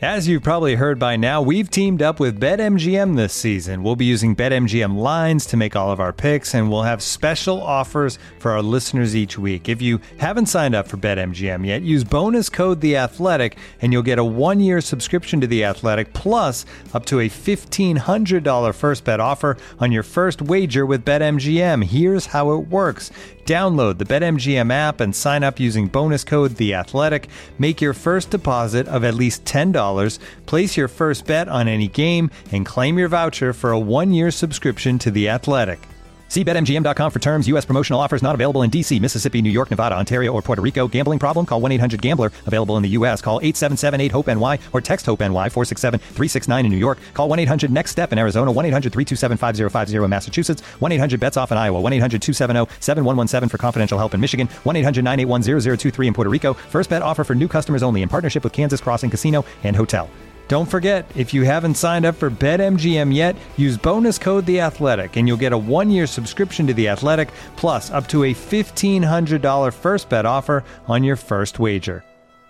As you've probably heard by now, we've teamed up with BetMGM this season. We'll be using BetMGM lines to make all of our picks, and we'll have special offers for our listeners each week. If you haven't signed up for BetMGM yet, use bonus code The Athletic, and you'll get a 1-year subscription to The Athletic, plus up to a $1,500 first bet offer on your first wager with BetMGM. Here's how it works. Download the BetMGM app and sign up using bonus code The Athletic. Make your first deposit of at least $10. Place your first bet on any game and claim your voucher for a 1-year subscription to The Athletic. See BetMGM.com for terms. U.S. promotional offers not available in D.C., Mississippi, New York, Nevada, Ontario, or Puerto Rico. Gambling problem? Call 1-800-GAMBLER. Available in the U.S. Call 877-8-HOPE-NY or text HOPE-NY 467-369 in New York. Call 1-800-NEXT-STEP in Arizona. 1-800-327-5050 in Massachusetts. 1-800-BETS-OFF in Iowa. 1-800-270-7117 for confidential help in Michigan. 1-800-981-0023 in Puerto Rico. First bet offer for new customers only in partnership with Kansas Crossing Casino and Hotel. Don't forget, if you haven't signed up for BetMGM yet, use bonus code The Athletic, and you'll get a 1-year subscription to The Athletic, plus up to a $1,500 first bet offer on your first wager.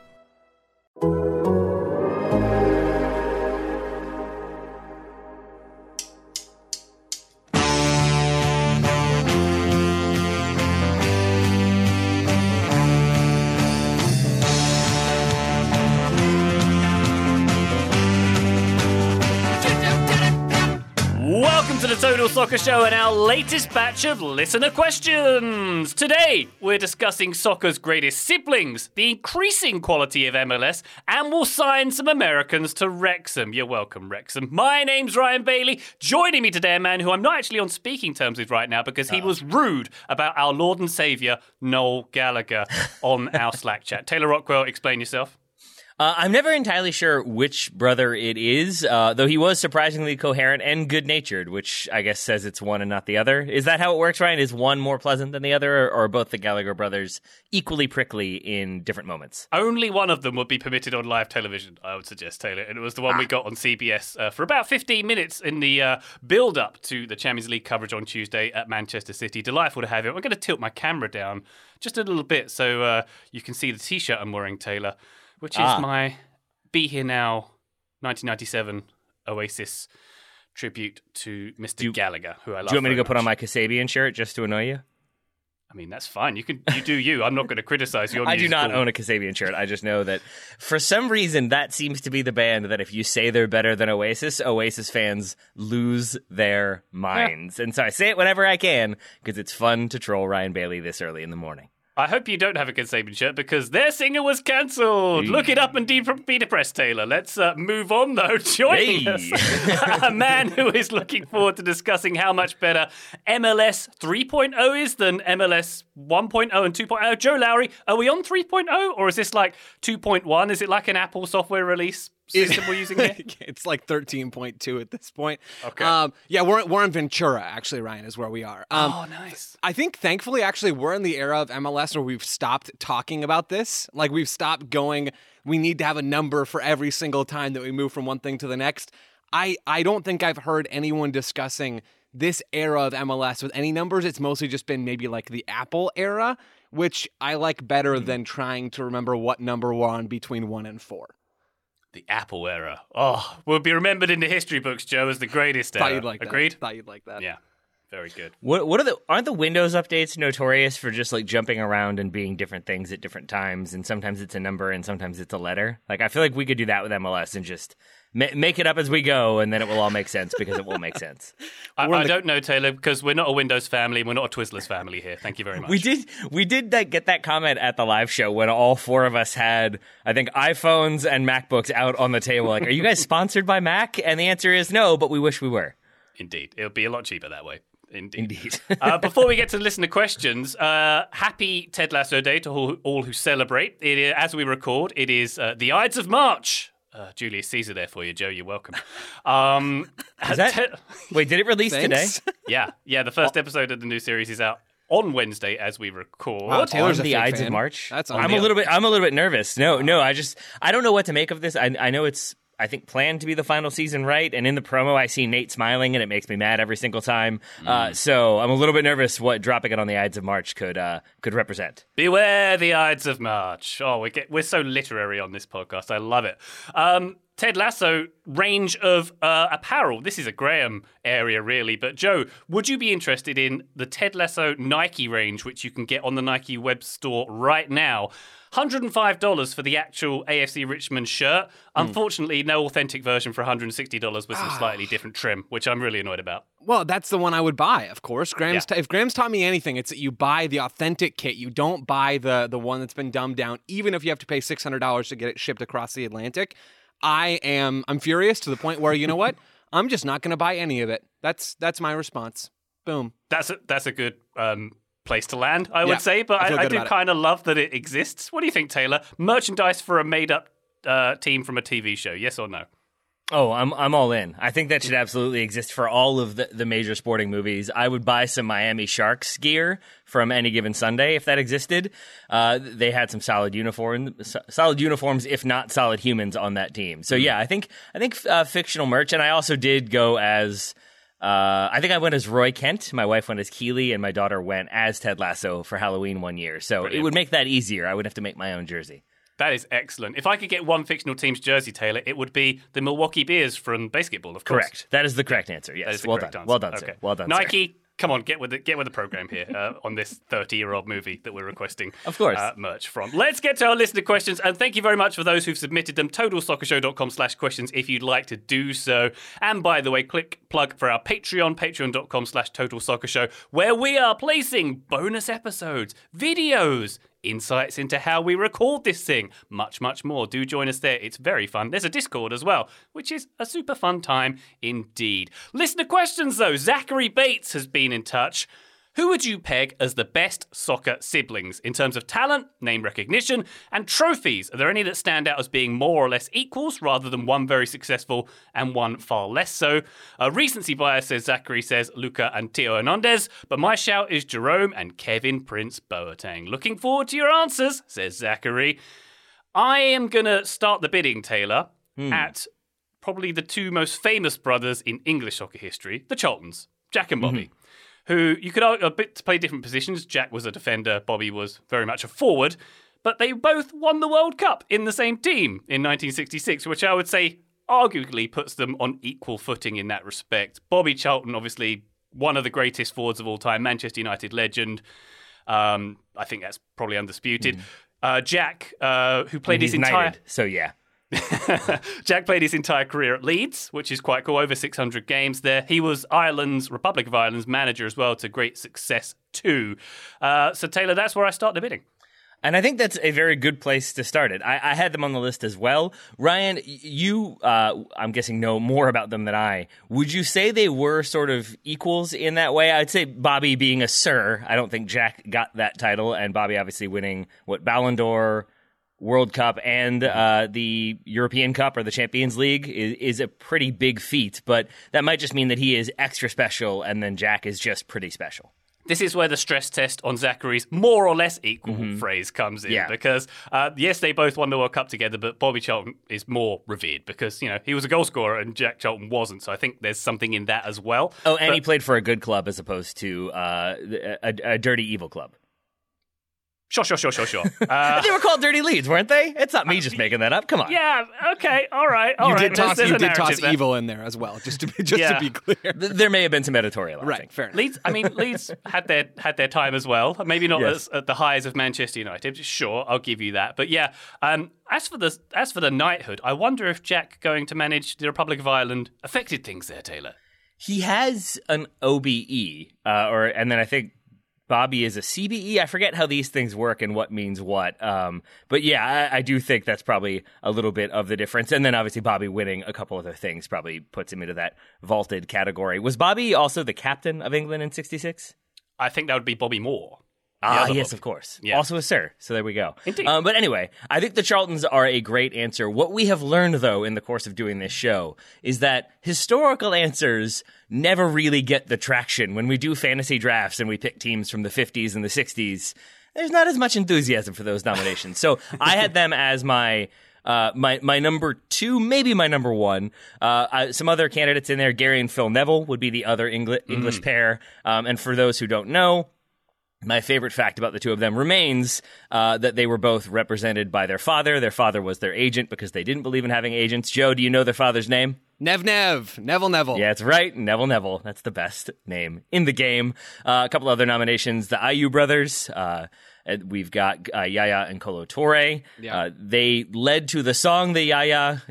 To the Total Soccer Show and our latest batch of listener questions. Today, we're discussing soccer's greatest siblings, the increasing quality of MLS, and we'll sign some Americans to Wrexham. You're welcome, Wrexham. My name's Ryan Bailey. Joining me today, a man who I'm not actually on speaking terms with right now because he was rude about our Lord and Saviour, Noel Gallagher, on our Slack chat. Taylor Rockwell, explain yourself. I'm never entirely sure which brother it is, though he was surprisingly coherent and good-natured, which I guess says it's one and not the other. Is that how it works, Ryan? Is one more pleasant than the other, or are both the Gallagher brothers equally prickly in different moments? Only one of them would be permitted on live television, I would suggest, Taylor, and it was the one we got on CBS for about 15 minutes in the build-up to the Champions League coverage on Tuesday at Manchester City. Delightful to have him. I'm going to tilt my camera down just a little bit so you can see the T-shirt I'm wearing, Taylor, which is my Be Here Now 1997 Oasis tribute to Mr. Gallagher, who I love. Do you want me to go much. put on my Kasabian shirt just to annoy you? I mean, that's fine. You do you. I'm not going to criticize your I do not own a Kasabian shirt. I just know that for some reason that seems to be the band that if you say they're better than Oasis, Oasis fans lose their minds. And so I say it whenever I can because it's fun to troll Ryan Bailey this early in the morning. I hope you don't have a Kasabian shirt because their singer was cancelled. Look it up and be depressed, Taylor. Let's move on, though. Joining us, a man who is looking forward to discussing how much better MLS 3.0 is than MLS 1.0 and 2.0. Joe Lowry, are we on 3.0 or is this like 2.1? Is it like an Apple software release system we're using here? It's like 13.2 at this point. Okay. Yeah, we're in Ventura, actually, Ryan, is where we are. Oh, nice. I think, thankfully, actually, we're in the era of MLS where we've stopped talking about this. Like, we've stopped going, we need to have a number for every single time that we move from one thing to the next. I don't think I've heard anyone discussing this era of MLS with any numbers. It's mostly just been maybe like the Apple era, which I like better than trying to remember what number we're on between 1 and 4. The Apple era. Oh, will be remembered in the history books, Joe, as the greatest era. Thought you'd like Agreed? that. Thought you'd like that. Yeah. Very good. Aren't the Windows updates notorious for just like jumping around and being different things at different times, and sometimes it's a number and sometimes it's a letter? Like I feel like we could do that with MLS and just make it up as we go, and then it will all make sense because it will make sense. I don't know, Taylor, because we're not a Windows family, we're not a Twizzlers family here. Thank you very much. We did get that comment at the live show when all four of us had, I think, iPhones and MacBooks out on the table. Like, are you guys sponsored by Mac? And the answer is no, but we wish we were. Indeed. It'll be a lot cheaper that way. Indeed. Before we get to listener questions, happy Ted Lasso Day to all who celebrate. As we record, it is the Ides of March. Julius Caesar there for you, Joe. You're welcome. Wait, did it release today? Yeah. The first episode of the new series is out on Wednesday as we record. Wow, Taylor's on a the fake Ides fan. of March. That's I'm a little bit nervous. No, I don't know what to make of this. I know it's. I think, planned to be the final season, right? And in the promo, I see Nate smiling, and it makes me mad every single time. So I'm a little bit nervous what dropping it on the Ides of March could represent. Beware the Ides of March. Oh, we're so literary on this podcast. I love it. Ted Lasso, range of apparel. This is a Graham area, really. But Joe, would you be interested in the Ted Lasso Nike range, which you can get on the Nike web store right now? $105 for the actual AFC Richmond shirt. Unfortunately, no authentic version for $160 with some slightly different trim, which I'm really annoyed about. Well, that's the one I would buy, of course. If Graham's taught me anything, it's that you buy the authentic kit. You don't buy the one that's been dumbed down, even if you have to pay $600 to get it shipped across the Atlantic. I'm furious to the point where, you know what? I'm just not going to buy any of it. That's my response. Boom. That's a good place to land, I would say, but I do kind of love that it exists. What do you think, Taylor? Merchandise for a made-up team from a TV show, yes or no? Oh, I'm all in. I think that should absolutely exist for all of the major sporting movies. I would buy some Miami Sharks gear from Any Given Sunday if that existed. They had some solid uniforms, if not solid humans, on that team. So yeah, I think fictional merch, and I also did go as. I think I went as Roy Kent, my wife went as Keeley, and my daughter went as Ted Lasso for Halloween one year. So Brilliant. It would make that easier. I would have to make my own jersey. That is excellent. If I could get one fictional team's jersey, Taylor, it would be the Milwaukee Bears from basketball, of course. Correct. That is the correct answer, yes. That is the correct answer. Well done, okay. sir. Well done, Nike, sir. Come on, get with the program here on this 30-year-old movie that we're requesting of course. Merch from. Let's get to our listener questions, and thank you very much for those who've submitted them. TotalSoccerShow.com/questions if you'd like to do so. And by the way, plug for our Patreon, patreon.com/TotalSoccerShow, where we are placing bonus episodes, videos, insights into how we record this thing, much, much more. Do join us there. It's very fun. There's a Discord as well, which is a super fun time indeed. Listener questions, though. Zachary Bates has been in touch. Who would you peg as the best soccer siblings in terms of talent, name recognition, and trophies? Are there any that stand out as being more or less equals rather than one very successful and one far less so? Recency bias, says Zachary, says Luca and Theo Hernandez, but my shout is Jerome and Kevin Prince Boateng. Looking forward to your answers, says Zachary. I am going to start the bidding, Taylor, at probably the two most famous brothers in English soccer history, the Charltons, Jack and Bobby. Who you could argue a bit play different positions. Jack was a defender, Bobby was very much a forward, but they both won the World Cup in the same team in 1966, which I would say arguably puts them on equal footing in that respect. Bobby Charlton, obviously one of the greatest forwards of all time, Manchester United legend. I think that's probably undisputed. Jack, who played his entire... Knighted, so yeah. Jack played his entire career at Leeds, which is quite cool, over 600 games there. He was Republic of Ireland's manager as well, to great success too. So Taylor, that's where I start the bidding. And I think that's a very good place to start it. I had them on the list as well. Ryan, you, I'm guessing, know more about them than I. Would you say they were sort of equals in that way? I'd say Bobby being a sir. I don't think Jack got that title, and Bobby obviously winning, Ballon d'Or, World Cup, and the European Cup or the Champions League is a pretty big feat, but that might just mean that he is extra special, and then Jack is just pretty special. This is where the stress test on Zachary's more or less equal phrase comes in, because yes, they both won the World Cup together, but Bobby Charlton is more revered because, he was a goal scorer and Jack Charlton wasn't, so I think there's something in that as well. Oh, and he played for a good club as opposed to a dirty, evil club. Sure. They were called Dirty Leeds, weren't they? It's not me just making that up. Come on. Yeah, okay, all right. You did toss evil in there as well, just to be clear. There may have been some editorial. Right, fair enough. Leeds had their time as well. Maybe not as at the highs of Manchester United. Sure, I'll give you that. But yeah, as for the knighthood, I wonder if Jack going to manage the Republic of Ireland affected things there, Taylor. He has an OBE, and then I think Bobby is a CBE. I forget how these things work and what means what. But yeah, I do think that's probably a little bit of the difference. And then obviously Bobby winning a couple other things probably puts him into that vaulted category. Was Bobby also the captain of England in 66? I think that would be Bobby Moore. Yes, Bobby. Of course. Yeah. Also a sir. So there we go. Indeed. But anyway, I think the Charltons are a great answer. What we have learned, though, in the course of doing this show is that historical answers never really get the traction. When we do fantasy drafts and we pick teams from the 50s and the 60s, there's not as much enthusiasm for those nominations. So I had them as my My number 2, maybe my number 1. Some other candidates in there. Gary and Phil Neville would be the other English pair. And for those who don't know, my favorite fact about the two of them remains that they were both represented by their father. Their father was their agent because they didn't believe in having agents. Joe, do you know their father's name? Neville. Yeah, that's right. Neville. That's the best name in the game. A couple other nominations. The Ayew brothers. We've got Yaya and Kolo Touré. Yeah. They led to the song, the Yaya.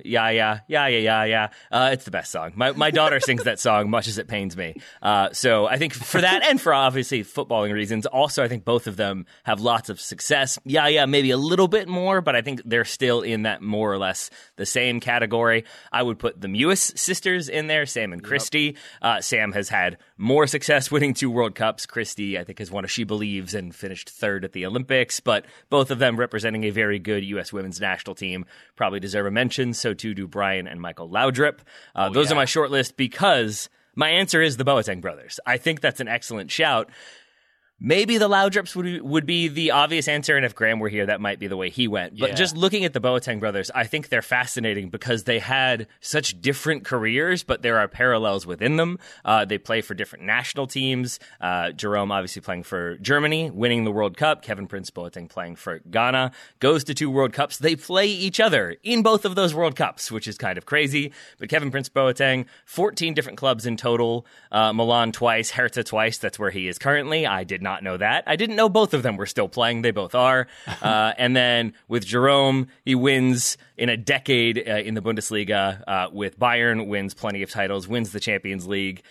It's the best song. My daughter sings that song, much as it pains me. So I think for that and for obviously footballing reasons, also I think both of them have lots of success. Yaya maybe a little bit more, but I think they're still in that more or less the same category. I would put the Mewis sisters in there, Sam and Christy. Sam has had more success winning 2 World Cups. Christy, I think, has won a She Believes and finished 3rd at the Olympics, but both of them representing a very good U.S. women's national team probably deserve a mention. So too do Brian and Michael Laudrup. Those are my short list because my answer is the Boateng brothers. I think that's an excellent shout. Maybe the Laudrups would be the obvious answer, and if Graham were here, that might be the way he went. But just looking at the Boateng brothers, I think they're fascinating because they had such different careers, but there are parallels within them. They play for different national teams. Jerome obviously playing for Germany, winning the World Cup. Kevin Prince Boateng playing for Ghana, goes to 2 World Cups. They play each other in both of those World Cups, which is kind of crazy. But Kevin Prince Boateng, 14 different clubs in total. Milan twice, Hertha twice. That's where he is currently. I did not know that. I didn't know both of them were still playing. They both are. And then with Jerome, he wins in a decade in the Bundesliga with Bayern, wins plenty of titles, wins the Champions League,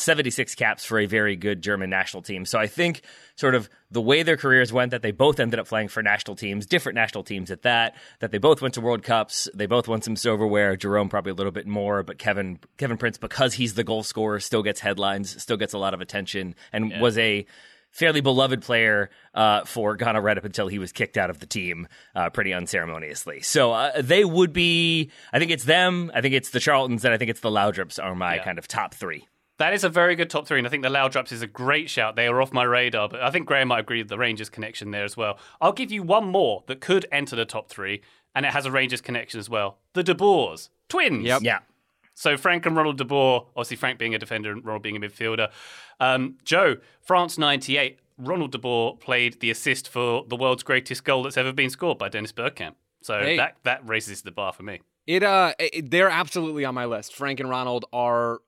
76 caps for a very good German national team. So I think sort of the way their careers went, that they both ended up playing for national teams, different national teams at that they both went to World Cups, they both won some silverware, Jerome probably a little bit more, but Kevin Prince, because he's the goal scorer, still gets headlines, still gets a lot of attention, and was a fairly beloved player for Ghana Red up until he was kicked out of the team pretty unceremoniously. So they would be, I think it's them, I think it's the Charltons, and I think it's the Laudrups are my kind of top 3. That is a very good top 3, and I think the Laudrups is a great shout. They are off my radar, but I think Graham might agree with the Rangers connection there as well. I'll give you one more that could enter the top 3, and it has a Rangers connection as well. The De Boers. Twins. Yep. Yeah. So Frank and Ronald De Boer, obviously Frank being a defender and Ronald being a midfielder. Joe, France 98, Ronald De Boer played the assist for the world's greatest goal that's ever been scored by Dennis Bergkamp. So that raises the bar for me. They're absolutely on my list. Frank and Ronald are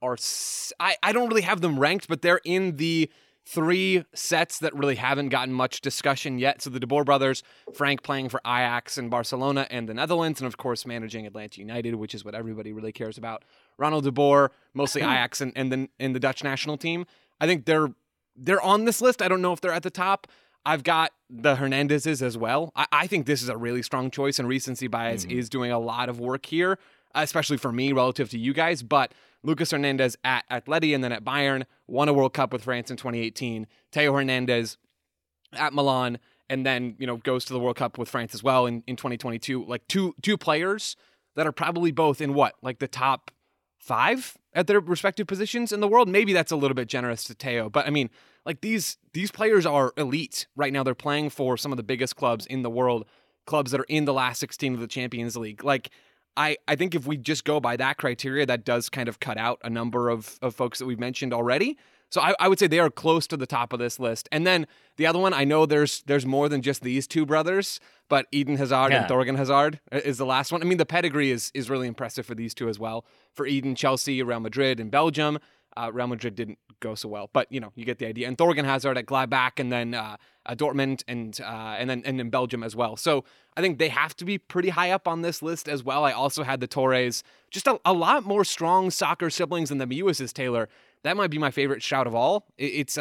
I don't really have them ranked, but they're in the 3 sets that really haven't gotten much discussion yet. So the De Boer brothers, Frank playing for Ajax and Barcelona and the Netherlands, and of course managing Atlanta United, which is what everybody really cares about. Ronald De Boer, mostly Ajax and then in the Dutch national team. I think they're on this list. I don't know if they're at the top. I've got the Hernandezes as well. I think this is a really strong choice, and recency bias is doing a lot of work here, especially for me relative to you guys. But Lucas Hernandez at Atleti and then at Bayern, won a World Cup with France in 2018. Theo Hernandez at Milan, and then goes to the World Cup with France as well in 2022. Like two players that are probably both in the top 5 at their respective positions in the world. Maybe that's a little bit generous to Theo, but I mean, like these players are elite right now. They're playing for some of the biggest clubs in the world, clubs that are in the last 16 of the Champions League. Like, I think if we just go by that criteria, that does kind of cut out a number of folks that we've mentioned already. So I would say they are close to the top of this list. And then the other one, I know there's more than just these 2 brothers, but Eden Hazard and Thorgan Hazard is the last one. I mean, the pedigree is really impressive for these 2 as well. For Eden, Chelsea, Real Madrid, and Belgium. Real Madrid didn't go so well, but you get the idea. And Thorgan Hazard at Gladbach, and then Dortmund, and then in Belgium as well. So I think they have to be pretty high up on this list as well. I also had the Torres, just a lot more strong soccer siblings than the Mewises, Taylor. That might be my favorite shout of all. It's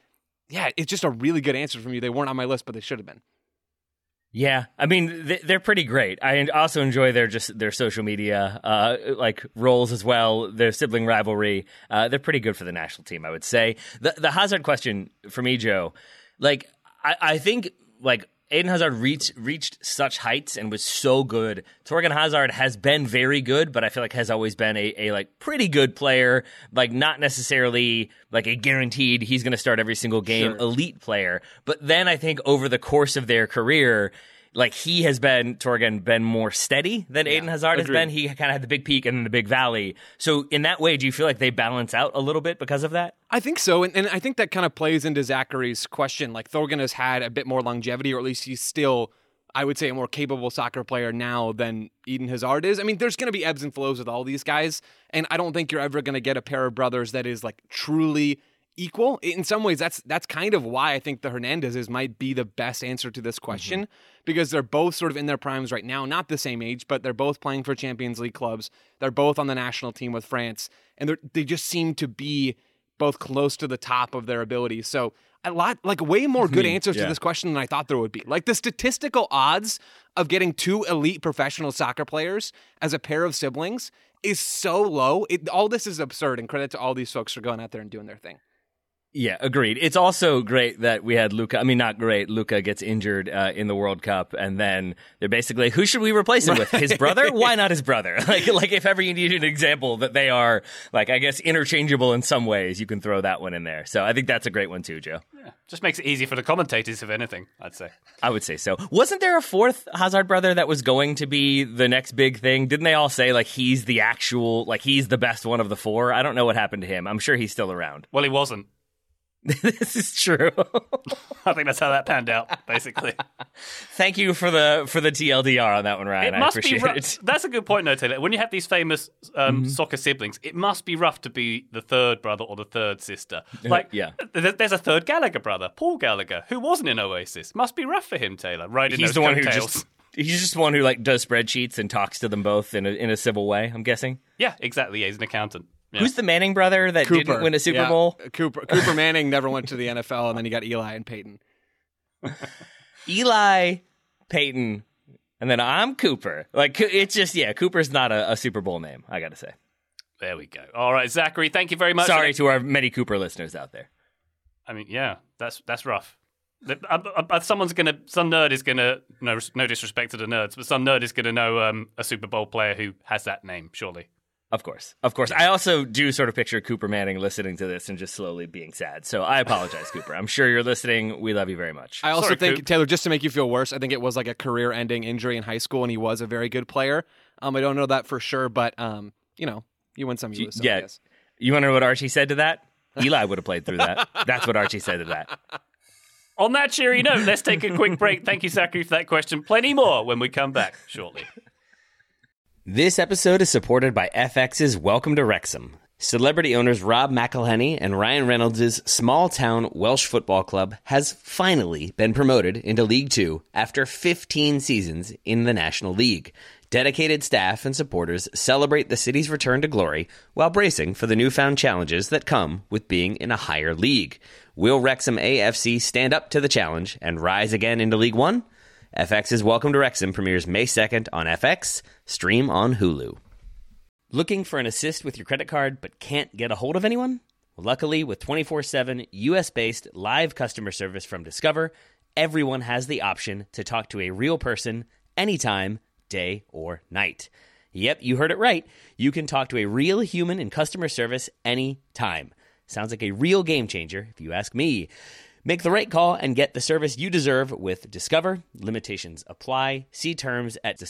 just a really good answer from you. They weren't on my list, but they should have been. Yeah, I mean, they're pretty great. I also enjoy their social media roles as well, their sibling rivalry. They're pretty good for the national team, I would say. The Hazard question for me, Joe, I think Eden Hazard reached such heights and was so good. Thorgan Hazard has been very good, but I feel like has always been a pretty good player, not necessarily a guaranteed he's going to start every single game elite player. But then I think over the course of their career, like he has been, Torgen, been more steady than Aiden Hazard has been. He kind of had the big peak and then the big valley. So in that way, do you feel like they balance out a little bit because of that? I think so, and I think that kind of plays into Zachary's question. Like, Thorgan has had a bit more longevity, or at least he's still, I would say, a more capable soccer player now than Eden Hazard is. I mean, there's going to be ebbs and flows with all these guys, and I don't think you're ever going to get a pair of brothers that is like truly equal. In some ways, that's kind of why I think the Hernandezes might be the best answer to this question, because they're both sort of in their primes right now, not the same age, but they're both playing for Champions League clubs. They're both on the national team with France, and they just seem to be both close to the top of their abilities. So way more good answers to this question than I thought there would be. Like, the statistical odds of getting two elite professional soccer players as a pair of siblings is so low. All this is absurd, and credit to all these folks for going out there and doing their thing. Yeah, agreed. It's also great that we had Luka. I mean, not great. Luka gets injured in the World Cup, and then they're basically, who should we replace him with? His brother? Why not his brother? Like if ever you need an example that they are, like, I guess, interchangeable in some ways, you can throw that one in there. So I think that's a great one too, Joe. Yeah, just makes it easy for the commentators, if anything, I'd say. I would say so. Wasn't there a fourth Hazard brother that was going to be the next big thing? Didn't they all say, like, he's the actual, like, he's the best one of the four? I don't know what happened to him. I'm sure he's still around. Well, he wasn't. This is true. I think that's how that panned out, basically. Thank you for the TLDR on that one, Ryan. I appreciate it. That's a good point, though, Taylor. When you have these famous soccer siblings, it must be rough to be the third brother or the third sister. Like, there's a third Gallagher brother, Paul Gallagher, who wasn't in Oasis. Must be rough for him, Taylor. Right? He's the one who he's just the one who like does spreadsheets and talks to them both in a civil way, I'm guessing. Yeah, exactly. Yeah, he's an accountant. Yeah. Who's the Manning brother that didn't win a Super Bowl? Cooper Manning never went to the NFL, and then you got Eli and Peyton. Eli, Peyton, and then I'm Cooper. Like, it's just, Cooper's not a Super Bowl name, I got to say. There we go. All right, Zachary, thank you very much. Sorry to our many Cooper listeners out there. I mean, yeah, that's rough. Some nerd is gonna, no disrespect to the nerds, but some nerd is gonna know a Super Bowl player who has that name, surely. Of course. I also do sort of picture Cooper Manning listening to this and just slowly being sad. So I apologize, Cooper. I'm sure you're listening. We love you very much. I also think, Taylor, just to make you feel worse, I think it was like a career-ending injury in high school, and he was a very good player. I don't know that for sure, but, you win some, you lose some, I guess. You want to know what Archie said to that? Eli would have played through that. That's what Archie said to that. On that cheery note, let's take a quick break. Thank you, Zachary, for that question. Plenty more when we come back shortly. This episode is supported by FX's Welcome to Wrexham. Celebrity owners Rob McElhenney and Ryan Reynolds' small-town Welsh football club has finally been promoted into League Two after 15 seasons in the National League. Dedicated staff and supporters celebrate the city's return to glory while bracing for the newfound challenges that come with being in a higher league. Will Wrexham AFC stand up to the challenge and rise again into League One? FX's Welcome to Wrexham premieres May 2nd on FX, stream on Hulu. Looking for an assist with your credit card but can't get a hold of anyone? Well, luckily, with 24/7 US-based live customer service from Discover, everyone has the option to talk to a real person anytime, day or night. Yep, you heard it right. You can talk to a real human in customer service anytime. Sounds like a real game changer, if you ask me. Make the right call and get the service you deserve with Discover. Limitations apply. See terms at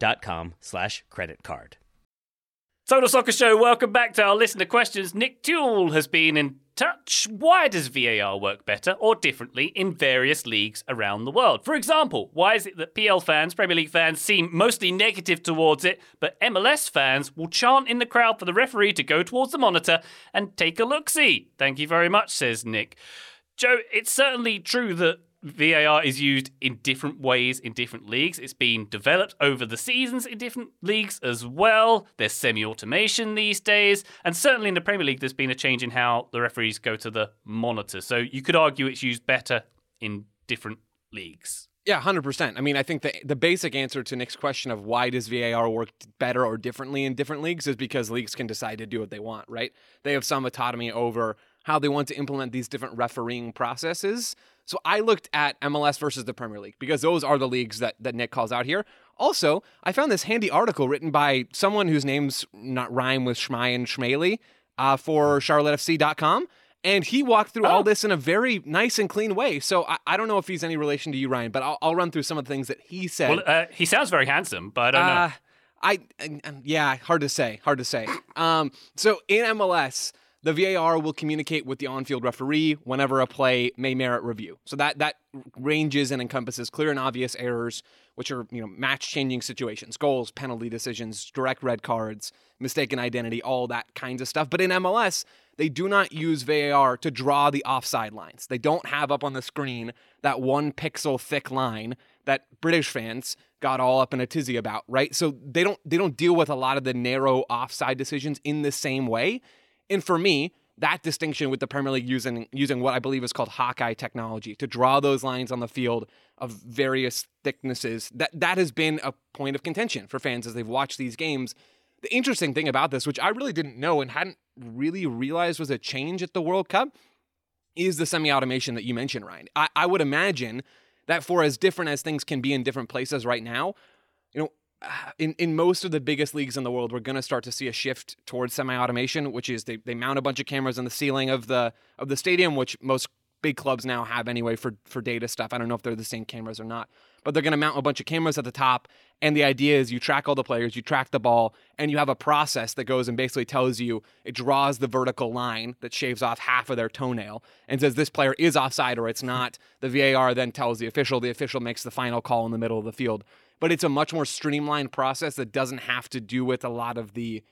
discover.com/creditcard. Total Soccer Show, welcome back to our listener questions. Nick Tuel has been in touch. Why does VAR work better or differently in various leagues around the world? For example, why is it that PL fans, Premier League fans, seem mostly negative towards it, but MLS fans will chant in the crowd for the referee to go towards the monitor and take a look-see? Thank you very much, says Nick. Joe, it's certainly true that VAR is used in different ways in different leagues. It's been developed over the seasons in different leagues as well. There's semi-automation these days. And certainly in the Premier League, there's been a change in how the referees go to the monitor. So you could argue it's used better in different leagues. Yeah, 100%. I mean, I think the basic answer to Nick's question of why does VAR work better or differently in different leagues is because leagues can decide to do what they want, right? They have some autonomy over how they want to implement these different refereeing processes. So I looked at MLS versus the Premier League because those are the leagues that Nick calls out here. Also, I found this handy article written by someone whose name's not rhyme with Schmei and Schmaley for CharlotteFC.com. And he walked through all this in a very nice and clean way. So I don't know if he's any relation to you, Ryan, but I'll run through some of the things that he said. Well, he sounds very handsome, but I don't know. Yeah, hard to say. So in MLS, the VAR will communicate with the on-field referee whenever a play may merit review. So that ranges and encompasses clear and obvious errors, which are match-changing situations, goals, penalty decisions, direct red cards, mistaken identity, all that kinds of stuff. But in MLS, they do not use VAR to draw the offside lines. They don't have up on the screen that 1 pixel thick line that British fans got all up in a tizzy about, right? So they don't deal with a lot of the narrow offside decisions in the same way. And for me, that distinction with the Premier League using what I believe is called Hawkeye technology to draw those lines on the field of various thicknesses, that has been a point of contention for fans as they've watched these games. The interesting thing about this, which I really didn't know and hadn't really realized was a change at the World Cup, is the semi-automation that you mentioned, Ryan. I would imagine that for as different as things can be in different places right now, in most of the biggest leagues in the world, we're going to start to see a shift towards semi-automation, which is they mount a bunch of cameras in the ceiling of the stadium, which most big clubs now have anyway for data stuff. I don't know if they're the same cameras or not, but they're going to mount a bunch of cameras at the top. And the idea is you track all the players, you track the ball, and you have a process that goes and basically tells you, it draws the vertical line that shaves off half of their toenail and says this player is offside or it's not. The VAR then tells the official makes the final call in the middle of the field. But it's a much more streamlined process that doesn't have to do with a lot of the,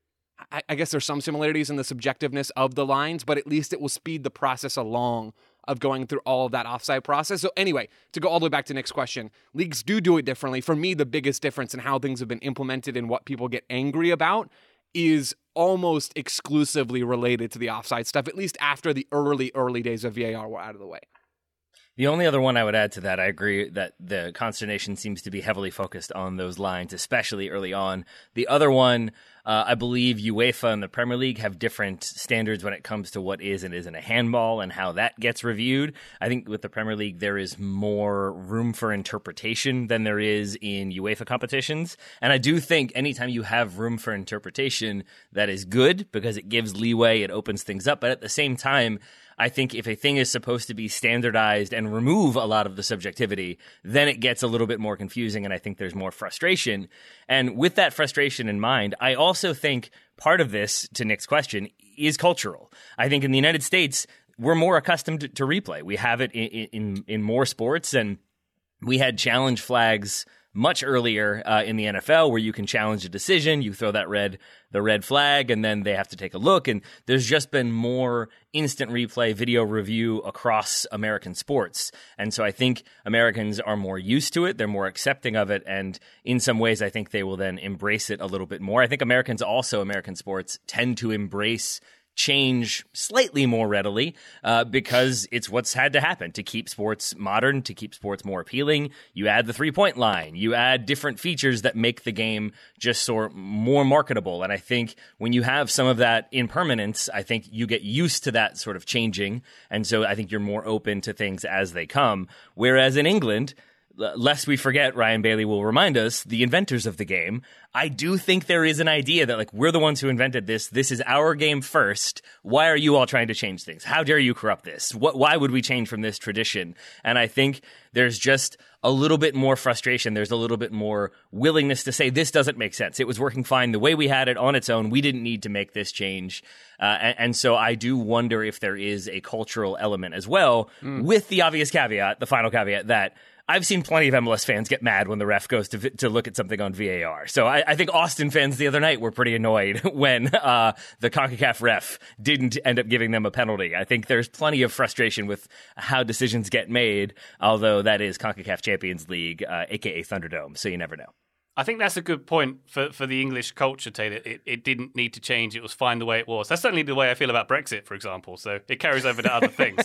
I guess there's some similarities in the subjectiveness of the lines, but at least it will speed the process along of going through all of that offside process. So anyway, to go all the way back to Nick's question, leagues do it differently. For me, the biggest difference in how things have been implemented and what people get angry about is almost exclusively related to the offside stuff, at least after the early days of VAR were out of the way. The only other one I would add to that, I agree that the consternation seems to be heavily focused on those lines, especially early on. The other one, I believe UEFA and the Premier League have different standards when it comes to what is and isn't a handball and how that gets reviewed. I think with the Premier League, there is more room for interpretation than there is in UEFA competitions. And I do think anytime you have room for interpretation, that is good because it gives leeway, it opens things up. But at the same time, I think if a thing is supposed to be standardized and remove a lot of the subjectivity, then it gets a little bit more confusing, and I think there's more frustration. And with that frustration in mind, I also think part of this, to Nick's question, is cultural. I think in the United States, we're more accustomed to replay. We have it in more sports, and we had challenge flags much earlier in the NFL where you can challenge a decision, you throw the red flag, and then they have to take a look. And there's just been more instant replay, video review across American sports. And so I think Americans are more used to it. They're more accepting of it. And in some ways, I think they will then embrace it a little bit more. I think American sports tend to embrace change slightly more readily because it's what's had to happen to keep sports modern, to keep sports more appealing. You add the three-point line, you add different features that make the game just sort of more marketable. And I think when you have some of that impermanence, I think you get used to that sort of changing. And so I think you're more open to things as they come. Whereas in England, lest we forget, Ryan Bailey will remind us, the inventors of the game, I do think there is an idea that, like, we're the ones who invented this. This is our game first. Why are you all trying to change things? How dare you corrupt this? Why would we change from this tradition? And I think there's just a little bit more frustration. There's a little bit more willingness to say, this doesn't make sense. It was working fine the way we had it on its own. We didn't need to make this change. And so I do wonder if there is a cultural element as well, with the obvious caveat, the final caveat, that I've seen plenty of MLS fans get mad when the ref goes to look at something on VAR. So I think Austin fans the other night were pretty annoyed when the CONCACAF ref didn't end up giving them a penalty. I think there's plenty of frustration with how decisions get made, although that is CONCACAF Champions League, a.k.a. Thunderdome, so you never know. I think that's a good point for the English culture, Taylor. It didn't need to change. It was fine the way it was. That's certainly the way I feel about Brexit, for example. So it carries over to other things.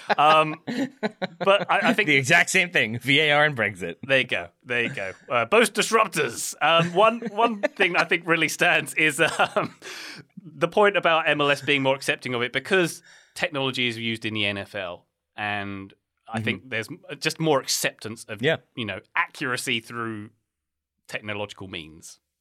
But I think the exact same thing, VAR and Brexit. There you go. Both disruptors. One thing I think really stands is the point about MLS being more accepting of it because technology is used in the NFL. And I think there's just more acceptance of accuracy through technological means.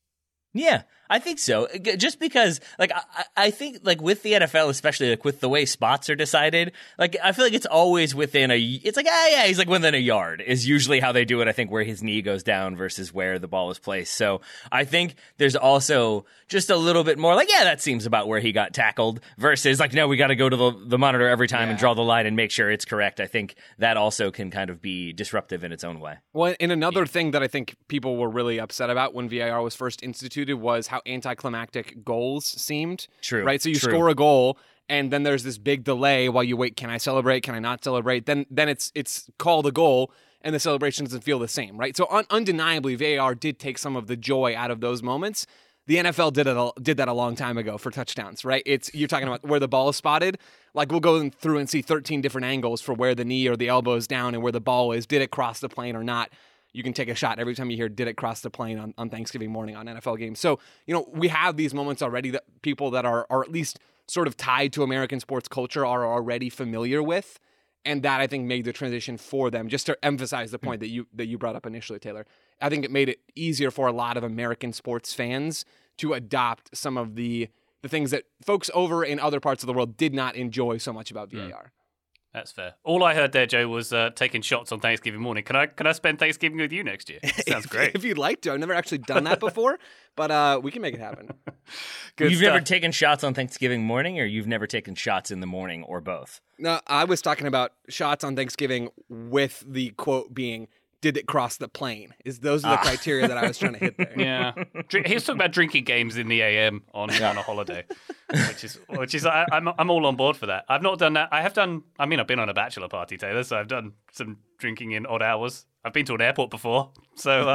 Yeah, I think so. Just because, like, I think, like, with the NFL, especially, like, with the way spots are decided, like, I feel like it's always within it's like, yeah, he's, like, within a yard is usually how they do it, I think, where his knee goes down versus where the ball is placed. So I think there's also just a little bit more, like, yeah, that seems about where he got tackled versus, like, no, we got to go to the monitor every time and draw the line and make sure it's correct. I think that also can kind of be disruptive in its own way. Well, and another thing that I think people were really upset about when VAR was first instituted was how anticlimactic goals seemed. True. Right? So you score a goal, and then there's this big delay while you wait. Can I celebrate? Can I not celebrate? Then it's called a goal, and the celebration doesn't feel the same, right? So undeniably, VAR did take some of the joy out of those moments. The NFL did that a long time ago for touchdowns, right? You're talking about where the ball is spotted. Like, we'll go through and see 13 different angles for where the knee or the elbow is down and where the ball is. Did it cross the plane or not? You can take a shot every time you hear, did it cross the plane on Thanksgiving morning on NFL games. So, we have these moments already that people that are at least sort of tied to American sports culture are already familiar with. And that, I think, made the transition for them. Just to emphasize the point that you brought up initially, Taylor, I think it made it easier for a lot of American sports fans to adopt some of the things that folks over in other parts of the world did not enjoy so much about VAR. That's fair. All I heard there, Joe, was taking shots on Thanksgiving morning. Can I spend Thanksgiving with you next year? Sounds great. If you'd like to. I've never actually done that before, but we can make it happen. Good You've stuff. never taken shots on Thanksgiving morning, or you've never taken shots in the morning, or both? No, I was talking about shots on Thanksgiving with the quote being, did it cross the plane? Those are the criteria that I was trying to hit there. Yeah, he was talking about drinking games in the AM on a holiday, which is I'm all on board for that. I've not done that. I have done. I mean, I've been on a bachelor party, Taylor, so I've done some drinking in odd hours. I've been to an airport before, so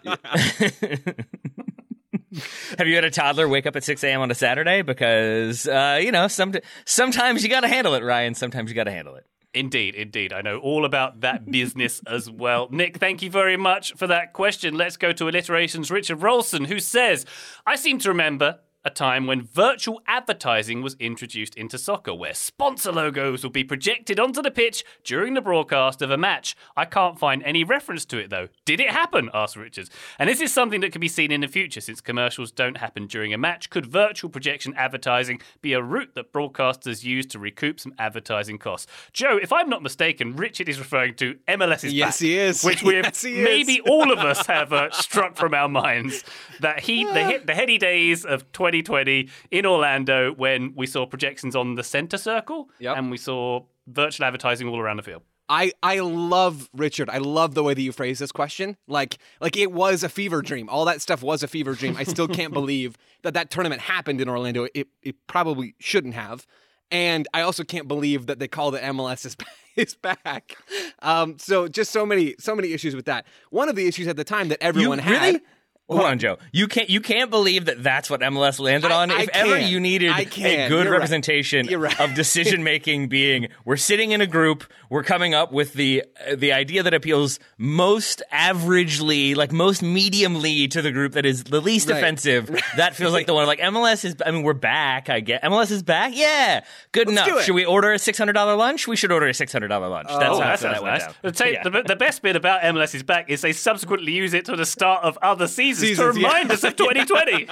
Have you had a toddler wake up at 6 a.m. on a Saturday? Because sometimes you got to handle it, Ryan. Sometimes you got to handle it. Indeed. I know all about that business as well. Nick, thank you very much for that question. Let's go to Alliteration's Richard Rolson, who says, I seem to remember a time when virtual advertising was introduced into soccer, where sponsor logos will be projected onto the pitch during the broadcast of a match. I can't find any reference to it, though. Did it happen? Asked Richards. And is this something that could be seen in the future, since commercials don't happen during a match? Could virtual projection advertising be a route that broadcasters use to recoup some advertising costs? Joe, if I'm not mistaken, Richard is referring to MLS's Yes, back, he is. which maybe all of us have struck from our minds. That the heady days of 2020 in Orlando, when we saw projections on the center circle, and we saw virtual advertising all around the field. I love, Richard, I love the way that you phrase this question. Like it was a fever dream. All that stuff was a fever dream. I still can't believe that tournament happened in Orlando. It probably shouldn't have. And I also can't believe that they call the MLS is back. So just so many issues with that. One of the issues at the time that everyone had. Really? Hold on, Joe. You can't believe that that's what MLS landed on. If ever you needed a good representation of decision making, being we're sitting in a group, we're coming up with the idea that appeals most averagely, like most mediumly to the group that is the least offensive. That feels like the one. Like MLS is. I mean, we're back. I get MLS is back. Yeah, good enough. Should we order a $600 lunch? We should order a $600 lunch. That's how that went down. The best bit about MLS is back is they subsequently use it to the start of other seasons to remind us of 2020.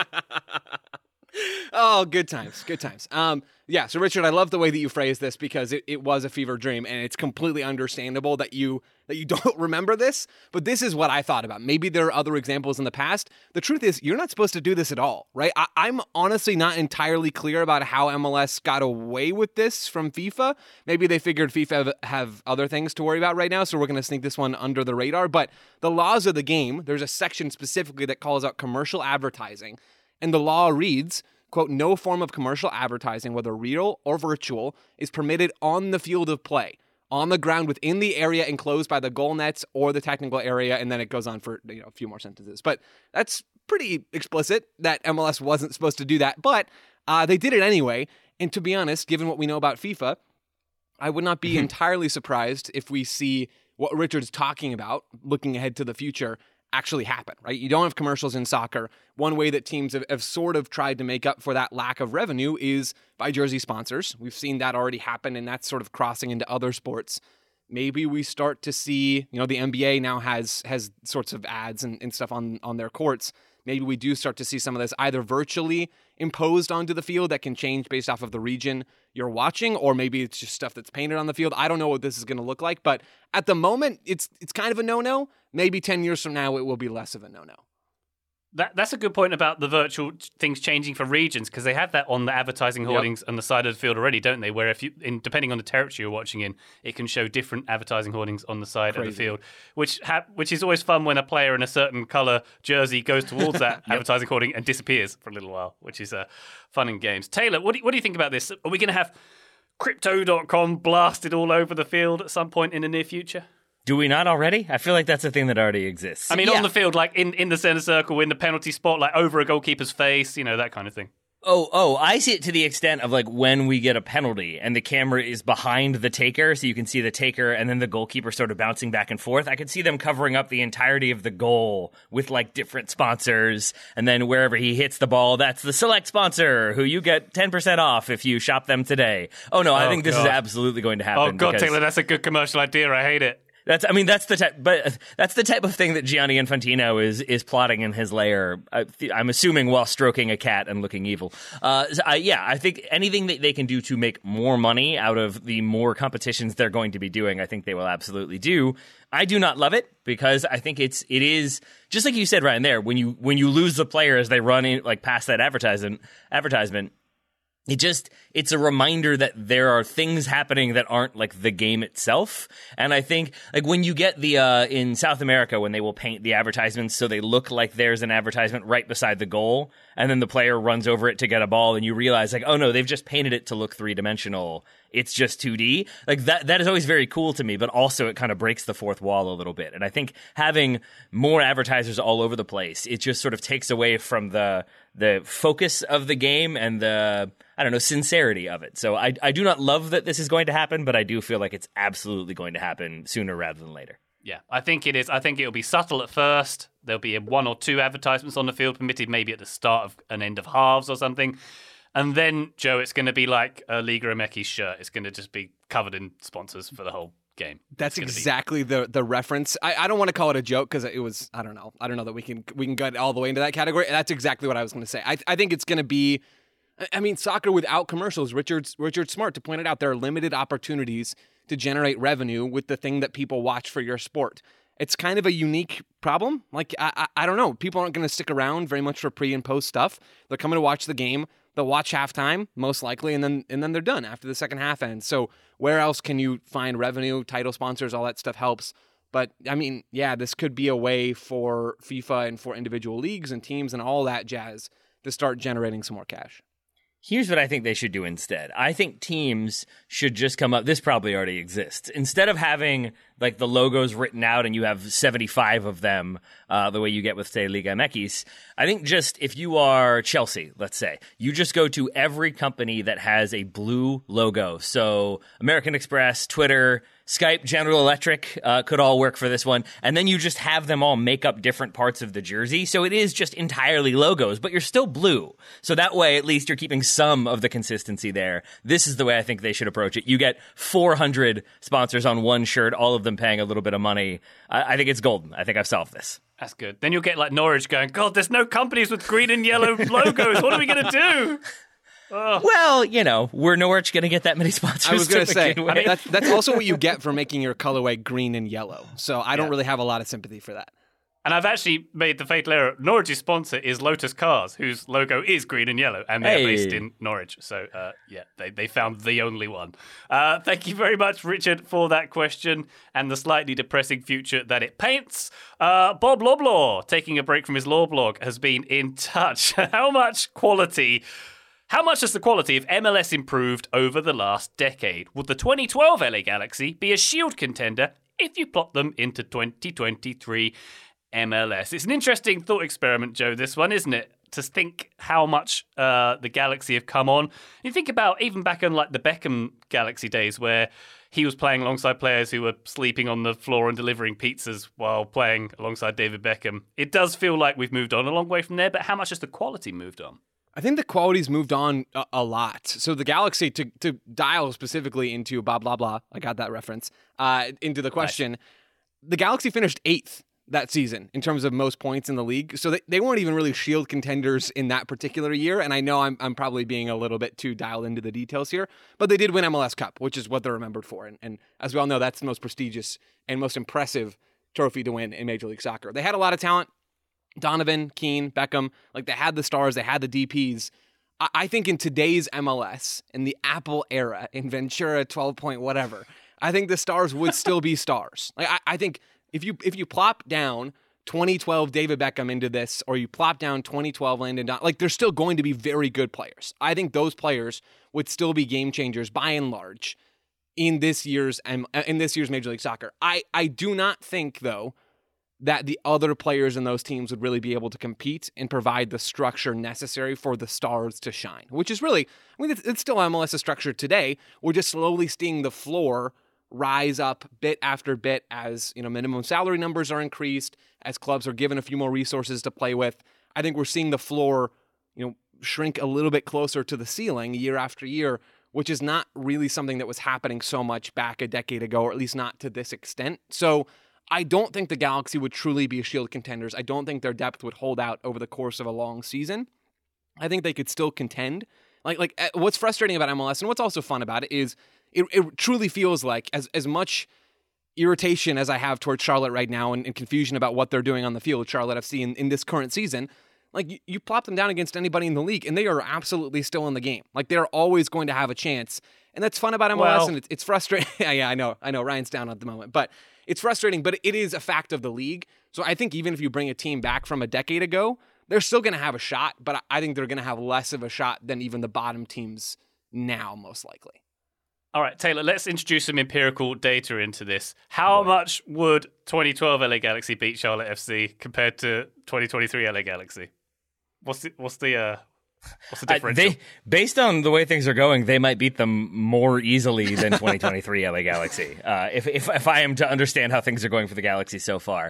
Oh, good times. So Richard, I love the way that you phrased this, because it was a fever dream, and it's completely understandable that you don't remember this, but this is what I thought about. Maybe there are other examples in the past. The truth is, you're not supposed to do this at all, right? I'm honestly not entirely clear about how MLS got away with this from FIFA. Maybe they figured FIFA have other things to worry about right now, so we're going to sneak this one under the radar. But the laws of the game, there's a section specifically that calls out commercial advertising, and the law reads, quote, no form of commercial advertising, whether real or virtual, is permitted on the field of play, on the ground within the area enclosed by the goal nets or the technical area, and then it goes on for a few more sentences. But that's pretty explicit that MLS wasn't supposed to do that, but they did it anyway. And to be honest, given what we know about FIFA, I would not be entirely surprised if we see what Richard's talking about, looking ahead to the future, actually happen, right? You don't have commercials in soccer. One way that teams have sort of tried to make up for that lack of revenue is by jersey sponsors. We've seen that already happen, and that's sort of crossing into other sports. Maybe we start to see, the NBA now has sorts of ads and stuff on their courts. maybe we do start to see some of this either virtually imposed onto the field that can change based off of the region you're watching, or maybe it's just stuff that's painted on the field. I don't know what this is going to look like, but at the moment, it's kind of a no-no. Maybe 10 years from now, it will be less of a no-no. That's a good point about the virtual things changing for regions, because they have that on the advertising hoardings on the side of the field already, don't they? Where if you, depending on the territory you're watching in, it can show different advertising hoardings on the side of the field, which is always fun when a player in a certain color jersey goes towards that advertising hoarding and disappears for a little while, which is fun in games. Taylor, what do you think about this? Are we going to have Crypto.com blasted all over the field at some point in the near future? Do we not already? I feel like that's a thing that already exists. I mean, on the field, like in the center circle, in the penalty spot, like over a goalkeeper's face, that kind of thing. Oh, I see it to the extent of like when we get a penalty and the camera is behind the taker, so you can see the taker and then the goalkeeper sort of bouncing back and forth. I could see them covering up the entirety of the goal with like different sponsors, and then wherever he hits the ball, that's the select sponsor who you get 10% off if you shop them today. Oh no, I think this is absolutely going to happen. Oh God, Taylor, that's a good commercial idea. I hate it. That's the type of thing that Gianni Infantino is plotting in his lair. I'm assuming while stroking a cat and looking evil. I think anything that they can do to make more money out of the more competitions they're going to be doing, I think they will absolutely do. I do not love it because I think it is just like you said, Ryan. There, when you lose the player as they run in like past that advertisement. It's a reminder that there are things happening that aren't like the game itself. And I think like when you get the, in South America, when they will paint the advertisements so they look like there's an advertisement right beside the goal, and then the player runs over it to get a ball, and you realize like, oh no, they've just painted it to look 3-dimensional. It's just 2D. Like that is always very cool to me, but also it kind of breaks the fourth wall a little bit. And I think having more advertisers all over the place, it just sort of takes away from the focus of the game and the, sincerity of it. So I do not love that this is going to happen, but I do feel like it's absolutely going to happen sooner rather than later. Yeah, I think it is. I think it'll be subtle at first. There'll be 1 or 2 advertisements on the field permitted, maybe at the start of an end of halves or something. And then, Joe, it's going to be like a Liga MX shirt. It's going to just be covered in sponsors for the whole game. That's exactly the reference. I don't want to call it a joke because it was, I don't know that we can get all the way into that category. That's exactly what I was going to say. I think it's going to be, soccer without commercials. Richard Smart to point it out. There are limited opportunities to generate revenue with the thing that people watch for your sport. It's kind of a unique problem. Like, I don't know. People aren't going to stick around very much for pre and post stuff. They're coming to watch the game. They'll watch halftime, most likely, and then they're done after the second half ends. So where else can you find revenue, title sponsors, all that stuff helps. But, this could be a way for FIFA and for individual leagues and teams and all that jazz to start generating some more cash. Here's what I think they should do instead. I think teams should just come up. This probably already exists. Instead of having like the logos written out and you have 75 of them, the way you get with, say, Liga MX, I think just if you are Chelsea, let's say, you just go to every company that has a blue logo. So American Express, Twitter, Skype, General Electric could all work for this one. And then you just have them all make up different parts of the jersey. So it is just entirely logos, but you're still blue. So that way, at least you're keeping some of the consistency there. This is the way I think they should approach it. You get 400 sponsors on one shirt, all of them paying a little bit of money. I think it's golden. I think I've solved this. That's good. Then you'll get like Norwich going, God, there's no companies with green and yellow logos. What are we going to do? Oh. Well, we're Norwich going to get that many sponsors. I was going to say, that's also what you get for making your colorway green and yellow. So I don't really have a lot of sympathy for that. And I've actually made the fatal error. Norwich's sponsor is Lotus Cars, whose logo is green and yellow, and they're based in Norwich. So, they found the only one. Thank you very much, Richard, for that question and the slightly depressing future that it paints. Bob Loblaw, taking a break from his law blog, has been in touch. How much has the quality of MLS improved over the last decade? Would the 2012 LA Galaxy be a Shield contender if you plot them into 2023 MLS? It's an interesting thought experiment, Joe, this one, isn't it? To think how much the Galaxy have come on. You think about even back in like the Beckham Galaxy days where he was playing alongside players who were sleeping on the floor and delivering pizzas while playing alongside David Beckham. It does feel like we've moved on a long way from there, but how much has the quality moved on? I think the quality's moved on a lot. So the Galaxy, to dial specifically into blah, blah, blah, I got that reference, into the question, nice. The Galaxy finished 8th that season in terms of most points in the league. So they weren't even really Shield contenders in that particular year. And I know I'm probably being a little bit too dialed into the details here, but they did win MLS Cup, which is what they're remembered for. And as we all know, that's the most prestigious and most impressive trophy to win in Major League Soccer. They had a lot of talent. Donovan, Keane, Beckham, like they had the stars, they had the DPs. I think in today's MLS, in the Apple era, in Ventura 12 point whatever, I think the stars would still be stars. Like I think if you plop down 2012 David Beckham into this, or you plop down 2012 Landon Donovan, like they're still going to be very good players. I think those players would still be game changers by and large in this year's Major League Soccer. I do not think though that the other players in those teams would really be able to compete and provide the structure necessary for the stars to shine, which is really, I mean, it's still MLS's structure today. We're just slowly seeing the floor rise up bit after bit as, minimum salary numbers are increased, as clubs are given a few more resources to play with. I think we're seeing the floor, shrink a little bit closer to the ceiling year after year, which is not really something that was happening so much back a decade ago, or at least not to this extent. So I don't think the Galaxy would truly be Shield contenders. I don't think their depth would hold out over the course of a long season. I think they could still contend. Like what's frustrating about MLS and what's also fun about it is it truly feels like as much irritation as I have towards Charlotte right now and confusion about what they're doing on the field, Charlotte FC in this current season, like you plop them down against anybody in the league and they are absolutely still in the game. Like they're always going to have a chance. And that's fun about MLS, and it's frustrating. Yeah, I know. Ryan's down at the moment, but it's frustrating, but it is a fact of the league. So I think even if you bring a team back from a decade ago, they're still going to have a shot, but I think they're going to have less of a shot than even the bottom teams now, most likely. All right, Taylor, let's introduce some empirical data into this. How much would 2012 LA Galaxy beat Charlotte FC compared to 2023 LA Galaxy? What's the differential? Based on the way things are going, they might beat them more easily than 2023 LA Galaxy. If I am to understand how things are going for the Galaxy so far,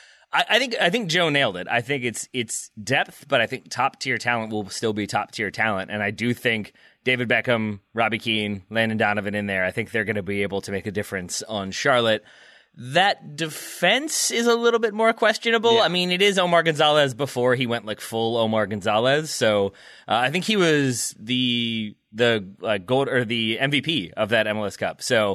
I think Joe nailed it. I think it's depth, but I think top tier talent will still be top tier talent, and I do think David Beckham, Robbie Keane, Landon Donovan in there, I think they're going to be able to make a difference on Charlotte. That defense is a little bit more questionable. Yeah. I mean, it is Omar Gonzalez before he went like full Omar Gonzalez. So I think he was the gold or the MVP of that MLS Cup. So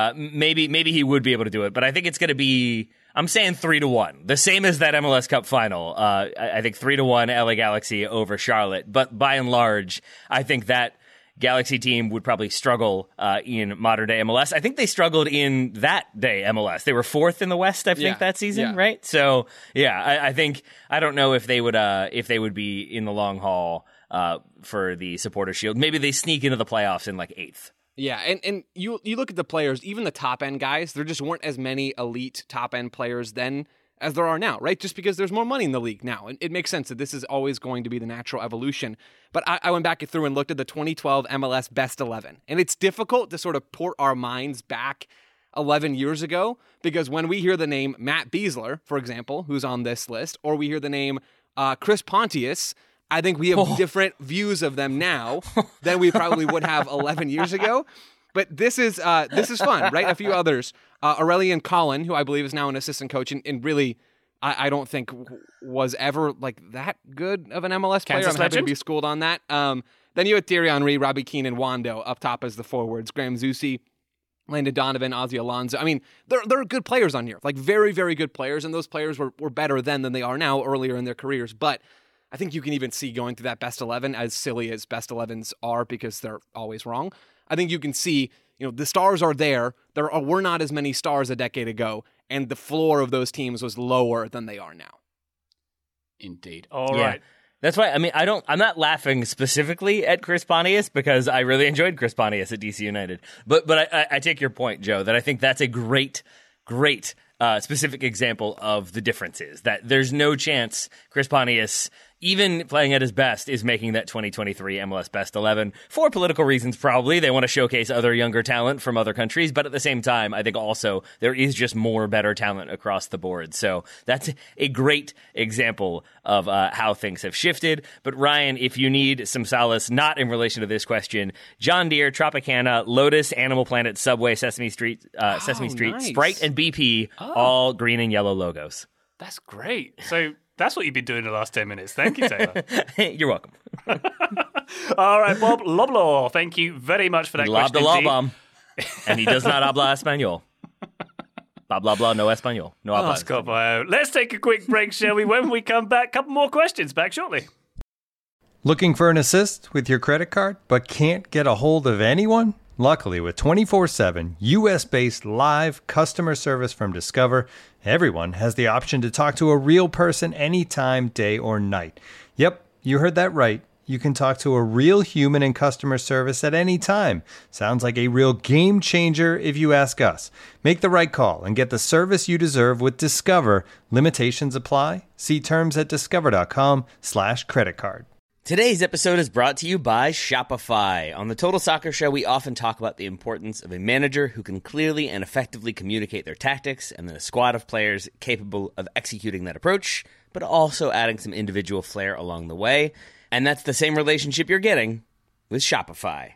maybe he would be able to do it. But I think it's going to be, I'm saying 3-1, the same as that MLS Cup final. I think 3-1 LA Galaxy over Charlotte. But by and large, I think that Galaxy team would probably struggle in modern day MLS. I think they struggled in that day MLS. They were fourth in the West, I think, that season, right? So I think I don't know if they would be in the long haul for the Supporter Shield. Maybe they sneak into the playoffs in like eighth. Yeah, and you look at the players, even the top end guys. There just weren't as many elite top end players then as there are now, right? Just because there's more money in the league now. And it makes sense that this is always going to be the natural evolution. But I went back through and looked at the 2012 MLS Best 11. And it's difficult to sort of port our minds back 11 years ago, because when we hear the name Matt Besler, for example, who's on this list, or we hear the name Chris Pontius, I think we have different views of them now than we probably would have 11 years ago. But this is fun, right? A few others. Aurelian Collin, who I believe is now an assistant coach, and really, I don't think was ever like that good of an MLS player. Kansas I'm happy to legend? be schooled on that. Then you had Thierry Henry, Robbie Keane, and Wando up top as the forwards. Graham Zusi, Landon Donovan, Ozzy Alonso. I mean, there are good players on here, like very, very good players, and those players were better then than they are now earlier in their careers. But I think you can even see going through that best 11, as silly as best 11s are because they're always wrong. I think you can see, the stars are there. There were not as many stars a decade ago, and the floor of those teams was lower than they are now. Indeed. All right. That's why, I'm not laughing specifically at Chris Pontius because I really enjoyed Chris Pontius at DC United. But I take your point, Joe, that I think that's a great specific example of the differences. That there's no chance Chris Pontius, even playing at his best, is making that 2023 MLS Best 11 for political reasons, probably. They want to showcase other younger talent from other countries, but at the same time, I think also there is just more better talent across the board. So that's a great example of how things have shifted. But Ryan, if you need some solace, not in relation to this question, John Deere, Tropicana, Lotus, Animal Planet, Subway, Sesame Street, Nice. Sprite, and BP, all green and yellow logos. That's great. So that's what you've been doing the last 10 minutes. Thank you, Taylor. You're welcome. All right, Bob Loblaw, thank you very much for that Lob the question. law indeed. bomb. And he does not habla español. Blah, blah, blah, no español. No habla. Scott Bio. Let's take a quick break, shall we? When we come back, a couple more questions. Back shortly. Looking for an assist with your credit card, but can't get a hold of anyone? Luckily, with 24/7 US-based live customer service from Discover, everyone has the option to talk to a real person anytime, day or night. Yep, you heard that right. You can talk to a real human in customer service at any time. Sounds like a real game changer if you ask us. Make the right call and get the service you deserve with Discover. Limitations apply. See terms at discover.com/creditcard. Today's episode is brought to you by Shopify. On the Total Soccer Show, we often talk about the importance of a manager who can clearly and effectively communicate their tactics, and then a squad of players capable of executing that approach, but also adding some individual flair along the way. And that's the same relationship you're getting with Shopify.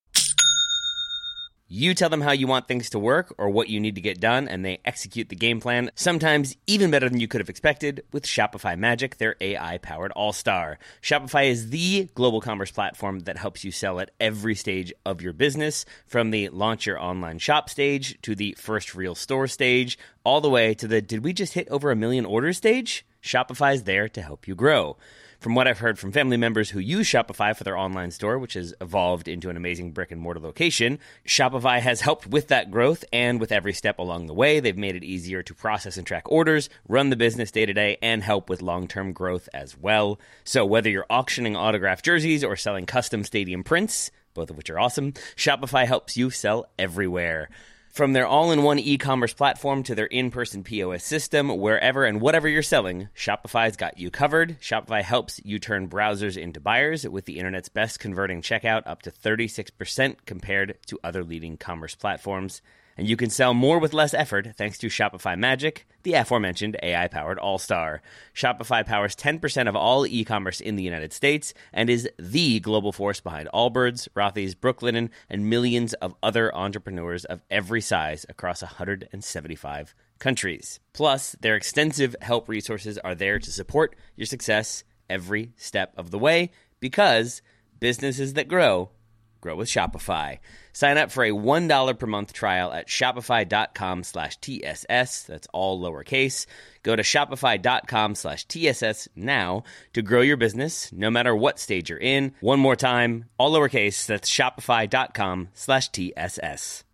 You tell them how you want things to work or what you need to get done, and they execute the game plan, sometimes even better than you could have expected, with Shopify Magic, their AI-powered all-star. Shopify is the global commerce platform that helps you sell at every stage of your business, from the launch your online shop stage to the first real store stage, all the way to the did we just hit over 1 million orders stage? Shopify is there to help you grow. From what I've heard from family members who use Shopify for their online store, which has evolved into an amazing brick-and-mortar location, Shopify has helped with that growth, and with every step along the way, they've made it easier to process and track orders, run the business day-to-day, and help with long-term growth as well. So whether you're auctioning autographed jerseys or selling custom stadium prints, both of which are awesome, Shopify helps you sell everywhere. From their all-in-one e-commerce platform to their in-person POS system, wherever and whatever you're selling, Shopify's got you covered. Shopify helps you turn browsers into buyers with the internet's best converting checkout, up to 36% compared to other leading commerce platforms. And you can sell more with less effort thanks to Shopify Magic, the aforementioned AI-powered all-star. Shopify powers 10% of all e-commerce in the United States and is the global force behind Allbirds, Rothy's, Brooklinen, and millions of other entrepreneurs of every size across 175 countries. Plus, their extensive help resources are there to support your success every step of the way, because businesses that grow with Shopify. Sign up for a $1 per month trial at shopify.com/TSS. That's all lowercase. Go to shopify.com/TSS now to grow your business, no matter what stage you're in. One more time, all lowercase. That's shopify.com/TSS.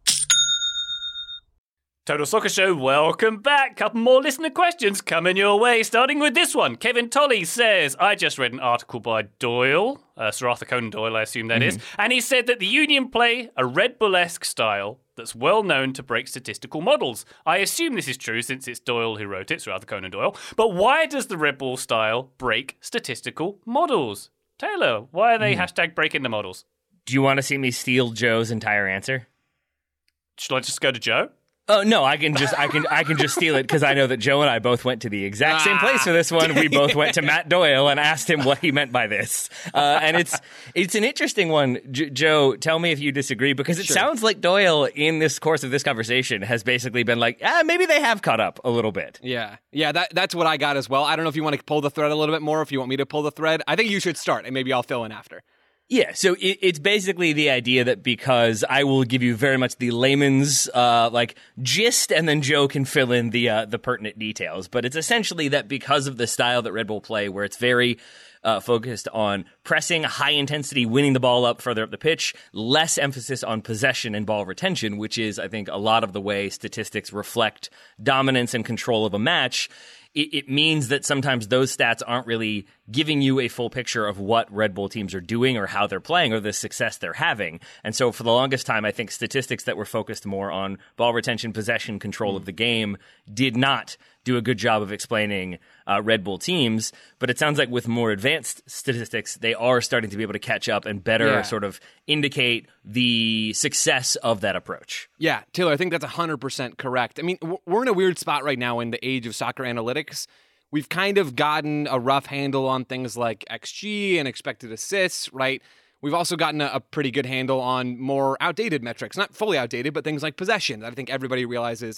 Total Soccer Show, welcome back. Couple more listener questions coming your way, starting with this one. Kevin Tolley says, I just read an article by Doyle, Sir Arthur Conan Doyle, I assume that is, and he said that the Union play a Red Bull-esque style that's well known to break statistical models. I assume this is true since it's Doyle who wrote it, Sir Arthur Conan Doyle, but why does the Red Bull style break statistical models? Taylor, why are they hashtag breaking the models? Do you want to see me steal Joe's entire answer? Should I just go to Joe? Oh no, I can just steal it because I know that Joe and I both went to the exact same place for this one. We both went to Matt Doyle and asked him what he meant by this, and it's an interesting one. Joe, tell me if you disagree, because it sounds like Doyle in this course of this conversation has basically been like, maybe they have caught up a little bit. Yeah, that's what I got as well. I don't know if you want to pull the thread a little bit more, if you want me to pull the thread. I think you should start, and maybe I'll fill in after. Yeah, so it's basically the idea that, because I will give you very much the layman's gist, and then Joe can fill in the pertinent details. But it's essentially that because of the style that Red Bull play, where it's very focused on pressing, high intensity, winning the ball up further up the pitch, less emphasis on possession and ball retention, which is, I think, a lot of the way statistics reflect dominance and control of a match. It means that sometimes those stats aren't really giving you a full picture of what Red Bull teams are doing or how they're playing or the success they're having. And so for the longest time, I think statistics that were focused more on ball retention, possession, control of the game did not do a good job of explaining Red Bull teams. But it sounds like with more advanced statistics, they are starting to be able to catch up and better sort of indicate the success of that approach. Yeah, Taylor, I think that's 100% correct. I mean, we're in a weird spot right now in the age of soccer analytics. We've kind of gotten a rough handle on things like XG and expected assists, right? We've also gotten a pretty good handle on more outdated metrics. Not fully outdated, but things like possession that I think everybody realizes,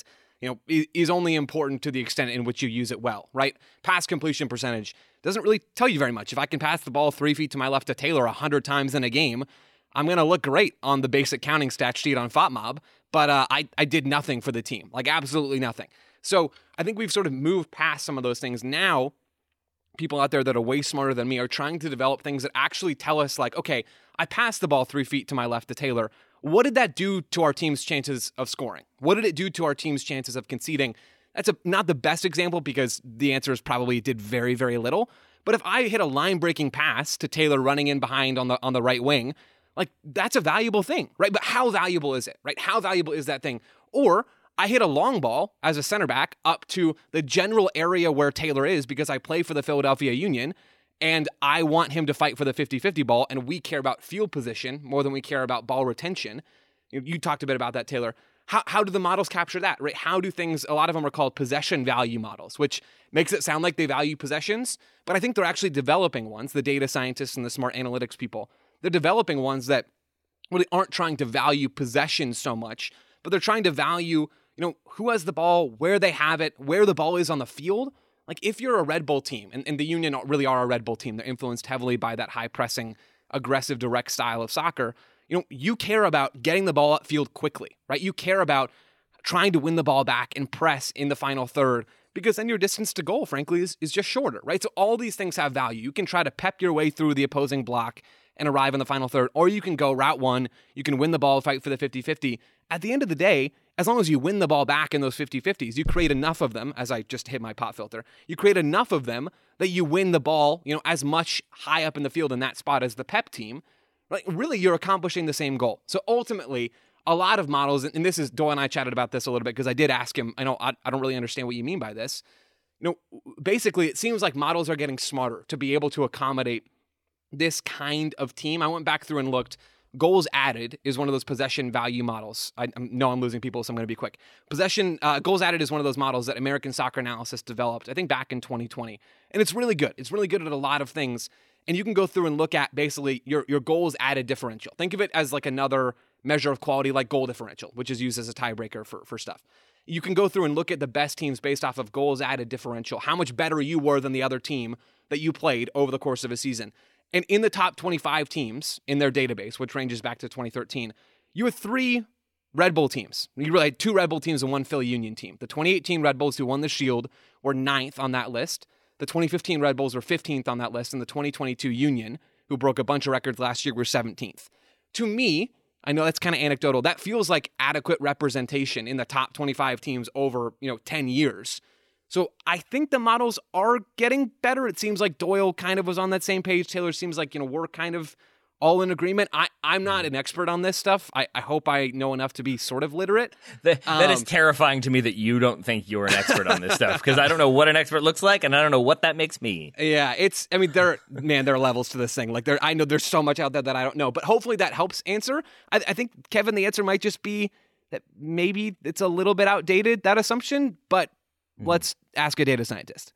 is only important to the extent in which you use it well, right? Pass completion percentage doesn't really tell you very much. If I can pass the ball 3 feet to my left to Taylor 100 times in a game, I'm going to look great on the basic counting stat sheet on FOTMob, but I did nothing for the team, like absolutely nothing. So I think we've sort of moved past some of those things. Now, people out there that are way smarter than me are trying to develop things that actually tell us, like, okay, I passed the ball 3 feet to my left to Taylor. What did that do to our team's chances of scoring? What did it do to our team's chances of conceding? That's not the best example because the answer is probably it did very, very little. But if I hit a line-breaking pass to Taylor running in behind on the right wing, like that's a valuable thing, right? But how valuable is it, right? How valuable is that thing? Or I hit a long ball as a center back up to the general area where Taylor is because I play for the Philadelphia Union, and I want him to fight for the 50-50 ball, and we care about field position more than we care about ball retention. You talked a bit about that, Taylor. How do the models capture that, right? How do things, a lot of them are called possession value models, which makes it sound like they value possessions, but I think they're actually developing ones, the data scientists and the smart analytics people. They're developing ones that really aren't trying to value possession so much, but they're trying to value, who has the ball, where they have it, where the ball is on the field. Like if you're a Red Bull team, and the Union really are a Red Bull team, they're influenced heavily by that high-pressing, aggressive, direct style of soccer. You care about getting the ball upfield quickly, right? You care about trying to win the ball back and press in the final third because then your distance to goal, frankly, is just shorter, right? So all these things have value. You can try to pep your way through the opposing block and arrive in the final third, or you can go route one, you can win the ball, fight for the 50-50. At the end of the day, as long as you win the ball back in those 50-50s, you create enough of them, as I just hit my pop filter, you create enough of them that you win the ball, as much high up in the field in that spot as the Pep team. Like really, you're accomplishing the same goal. So ultimately, a lot of models, and this is, Doyle and I chatted about this a little bit because I did ask him, I don't really understand what you mean by this. Basically, it seems like models are getting smarter to be able to accommodate this kind of team. I went back through and looked. Goals added is one of those possession value models. I know I'm losing people, so I'm going to be quick. Goals added is one of those models that American Soccer Analysis developed, I think back in 2020. And it's really good. It's really good at a lot of things. And you can go through and look at basically your goals added differential. Think of it as like another measure of quality like goal differential, which is used as a tiebreaker for stuff. You can go through and look at the best teams based off of goals added differential, how much better you were than the other team that you played over the course of a season. And in the top 25 teams in their database, which ranges back to 2013, you had 3 Red Bull teams. You really had 2 Red Bull teams and 1 Philly Union team. The 2018 Red Bulls who won the Shield were 9th on that list. The 2015 Red Bulls were 15th on that list, and the 2022 Union, who broke a bunch of records last year, were 17th. To me, I know that's kind of anecdotal, that feels like adequate representation in the top 25 teams over, 10 years. So I think the models are getting better. It seems like Doyle kind of was on that same page. Taylor seems like, we're kind of all in agreement. I'm not an expert on this stuff. I hope I know enough to be sort of literate. That is terrifying to me that you don't think you're an expert on this stuff, because I don't know what an expert looks like, and I don't know what that makes me. Yeah, there are levels to this thing. Like I know there's so much out there that I don't know, but hopefully that helps answer. I think, Kevin, the answer might just be that maybe it's a little bit outdated, that assumption, but let's ask a data scientist.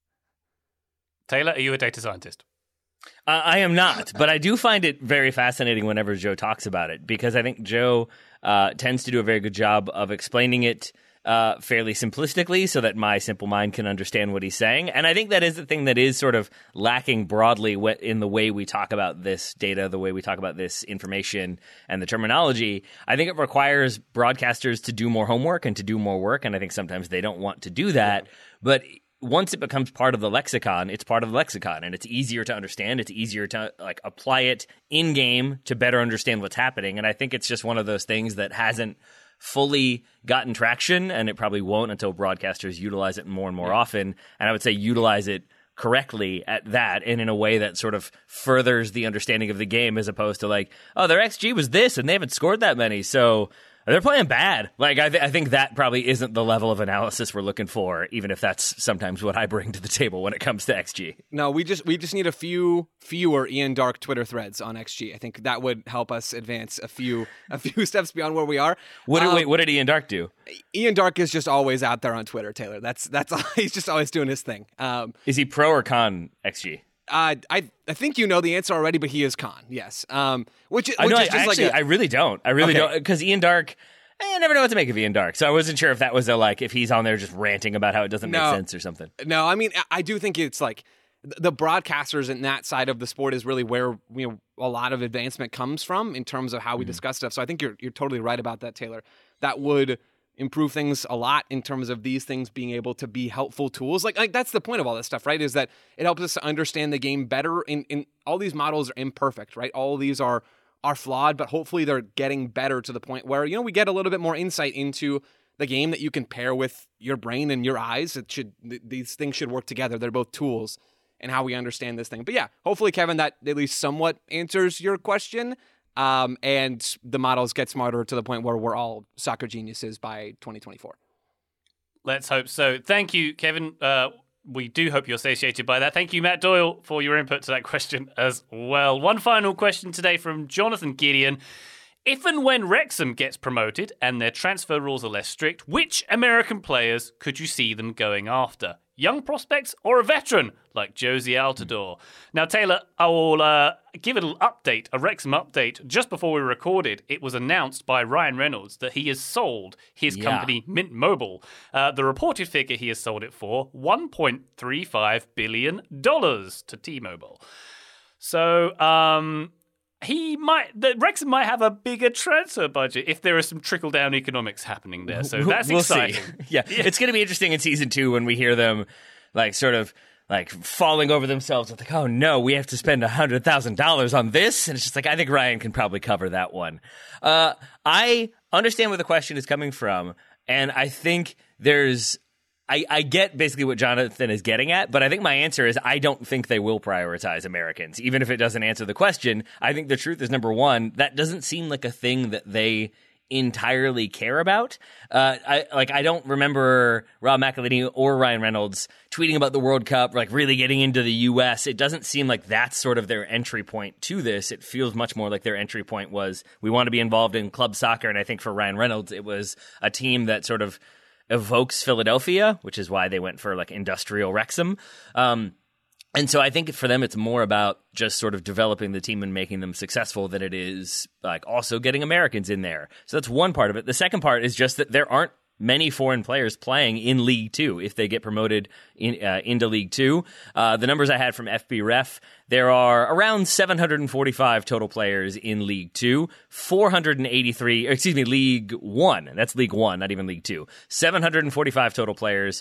Taylor, are you a data scientist? I am not, but I do find it very fascinating whenever Joe talks about it, because I think Joe tends to do a very good job of explaining it fairly simplistically so that my simple mind can understand what he's saying. And I think that is the thing that is sort of lacking broadly in the way we talk about this data, the way we talk about this information and the terminology. I think it requires broadcasters to do more homework and to do more work, and I think sometimes they don't want to do that. But once it becomes part of the lexicon, it's part of the lexicon, and it's easier to understand. It's easier to apply it in game to better understand what's happening. And I think it's just one of those things that hasn't fully gotten traction, and it probably won't until broadcasters utilize it more and more often. And I would say utilize it correctly at that, and in a way that sort of furthers the understanding of the game, as opposed to like, oh, their XG was this and they haven't scored that many, so they're playing bad. Like, I think that probably isn't the level of analysis we're looking for, even if that's sometimes what I bring to the table when it comes to XG. No, we just need a fewer Ian Dark Twitter threads on XG. I think that would help us advance a few steps beyond where we are. What did Ian Dark do? Ian Dark is just always out there on Twitter, Taylor. That's he's just always doing his thing. Is he pro or con XG? I think you know the answer already, but he is con, yes. I really don't, because Ian Dark, I never know what to make of Ian Darke. So I wasn't sure if that was if he's on there just ranting about how it doesn't make sense or something. No, I mean, I do think it's like the broadcasters in that side of the sport is really where a lot of advancement comes from in terms of how we discuss stuff. So I think you're totally right about that, Taylor. That would improve things a lot in terms of these things being able to be helpful tools. Like that's the point of all this stuff, right? Is that it helps us to understand the game better. In all these models are imperfect, right? All of these are flawed, but hopefully they're getting better to the point where, we get a little bit more insight into the game that you can pair with your brain and your eyes. These things should work together. They're both tools in how we understand this thing. But yeah, hopefully, Kevin, that at least somewhat answers your question. And the models get smarter to the point where we're all soccer geniuses by 2024. Let's hope so. Thank you, Kevin. We do hope you're satiated by that. Thank you, Matt Doyle, for your input to that question as well. One final question today from Jonathan Gideon. If and when Wrexham gets promoted and their transfer rules are less strict, which American players could you see them going after? Young prospects or a veteran like Josie Altidore? Now, Taylor, I will give a little update, a Wrexham update. Just before we recorded, it was announced by Ryan Reynolds that he has sold his company, Mint Mobile. The reported figure he has sold it for, $1.35 billion to T-Mobile. So, Wrexham might have a bigger transfer budget if there is some trickle-down economics happening there. So that's exciting. Yeah, it's going to be interesting in season 2 when we hear them falling over themselves with oh no, we have to spend $100,000 on this. And it's just I think Ryan can probably cover that one. I understand where the question is coming from. And I think I get basically what Jonathan is getting at, but I think my answer is I don't think they will prioritize Americans. Even if it doesn't answer the question, I think the truth is, number one, that doesn't seem like a thing that they entirely care about. I don't remember Rob McElhenney or Ryan Reynolds tweeting about the World Cup, really getting into the U.S. It doesn't seem like that's sort of their entry point to this. It feels much more like their entry point was, we want to be involved in club soccer, and I think for Ryan Reynolds, it was a team that sort of evokes Philadelphia, which is why they went for industrial Wrexham. And so I think for them, it's more about just sort of developing the team and making them successful than it is also getting Americans in there. So that's one part of it. The second part is just that there aren't many foreign players playing in League Two if they get promoted into League Two. The numbers I had from FB Ref, there are around 745 total players in League Two, League One. That's League One, not even League Two. 745 total players,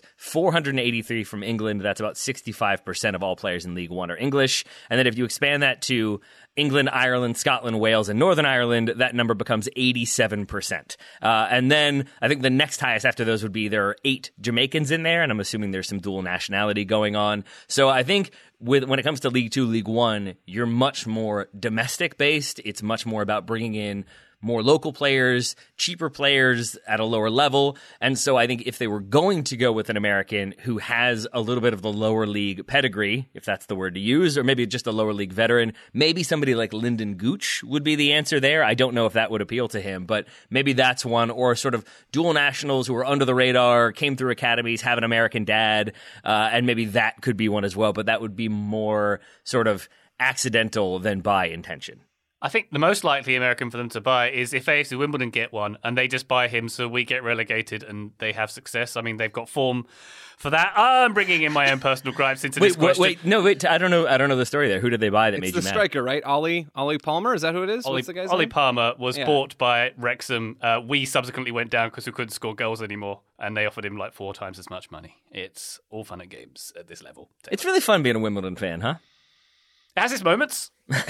483 from England. That's about 65% of all players in League One are English. And then if you expand that to England, Ireland, Scotland, Wales, and Northern Ireland, that number becomes 87%. And then I think the next highest after those would be there are 8 Jamaicans in there, and I'm assuming there's some dual nationality going on. So I think when it comes to League Two, League One, you're much more domestic based. It's much more about bringing in more local players, cheaper players at a lower level. And so I think if they were going to go with an American who has a little bit of the lower league pedigree, if that's the word to use, or maybe just a lower league veteran, maybe somebody like Lyndon Gooch would be the answer there. I don't know if that would appeal to him, but maybe that's one, or sort of dual nationals who are under the radar, came through academies, have an American dad, and maybe that could be one as well, but that would be more sort of accidental than by intention. I think the most likely American for them to buy is if AFC Wimbledon get one and they just buy him so we get relegated and they have success. I mean, they've got form for that. I'm bringing in my own personal gripes into this question. Wait, I don't know the story there. Who did they buy that made you mad? It's the striker, right? Ollie Palmer? Is that who it is? What's the guy's name? Ollie Palmer was bought by Wrexham. We subsequently went down because we couldn't score goals anymore, and they offered him 4 times as much money. It's all fun and games at this level. It's really fun being a Wimbledon fan, huh? It has its moments.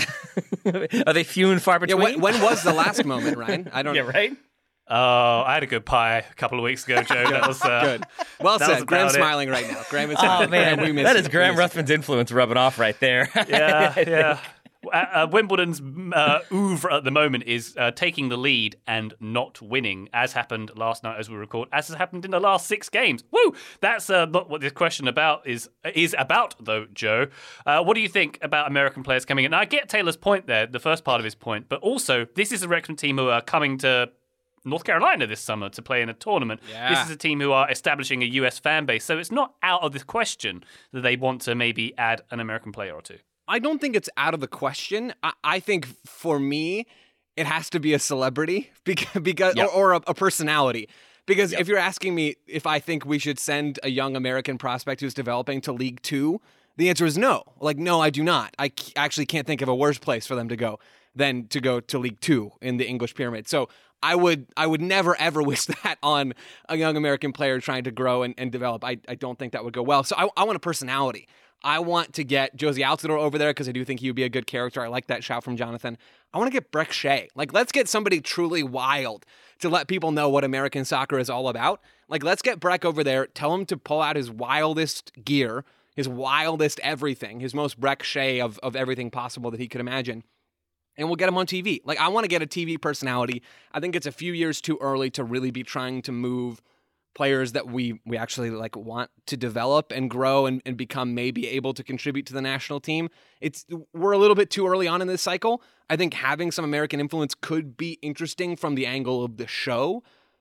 Are they few and far between? Yeah, when was the last moment, Ryan? I don't know. Yeah, right? Oh, I had a good pie a couple of weeks ago, Joe. That was good. Well said. Graham's smiling right now. Graham is smiling. Oh, man. That is Graham Ruthven's influence rubbing off right there. Yeah. Wimbledon's oeuvre at the moment is taking the lead and not winning, as happened last night as we record, as has happened in the last 6 games. Woo! That's not what this question is about, though, Joe. What do you think about American players coming in? Now, I get Taylor's point there, the first part of his point, but also this is a Wrexham team who are coming to North Carolina this summer to play in a tournament. Yeah. This is a team who are establishing a US fan base, so it's not out of the question that they want to maybe add an American player or two. I don't think it's out of the question. I think for me, it has to be a celebrity because or a personality. Because if you're asking me if I think we should send a young American prospect who's developing to League Two, the answer is no. Like, no, I do not. I actually can't think of a worse place for them to go than to go to League Two in the English pyramid. So I would never, ever wish that on a young American player trying to grow and develop. I don't think that would go well. So I want a personality. I want to get Josie Altidore over there because I do think he would be a good character. I like that shout from Jonathan. I want to get Brek Shea. Like, let's get somebody truly wild to let people know what American soccer is all about. Like, let's get Brek over there, tell him to pull out his wildest gear, his wildest everything, his most Brek Shea of everything possible that he could imagine. And we'll get him on TV. Like, I want to get a TV personality. I think it's a few years too early to really be trying to move players that we actually like want to develop and grow and become maybe able to contribute to the national team. We're a little bit too early on in this cycle. I think having some American influence could be interesting from the angle of the show.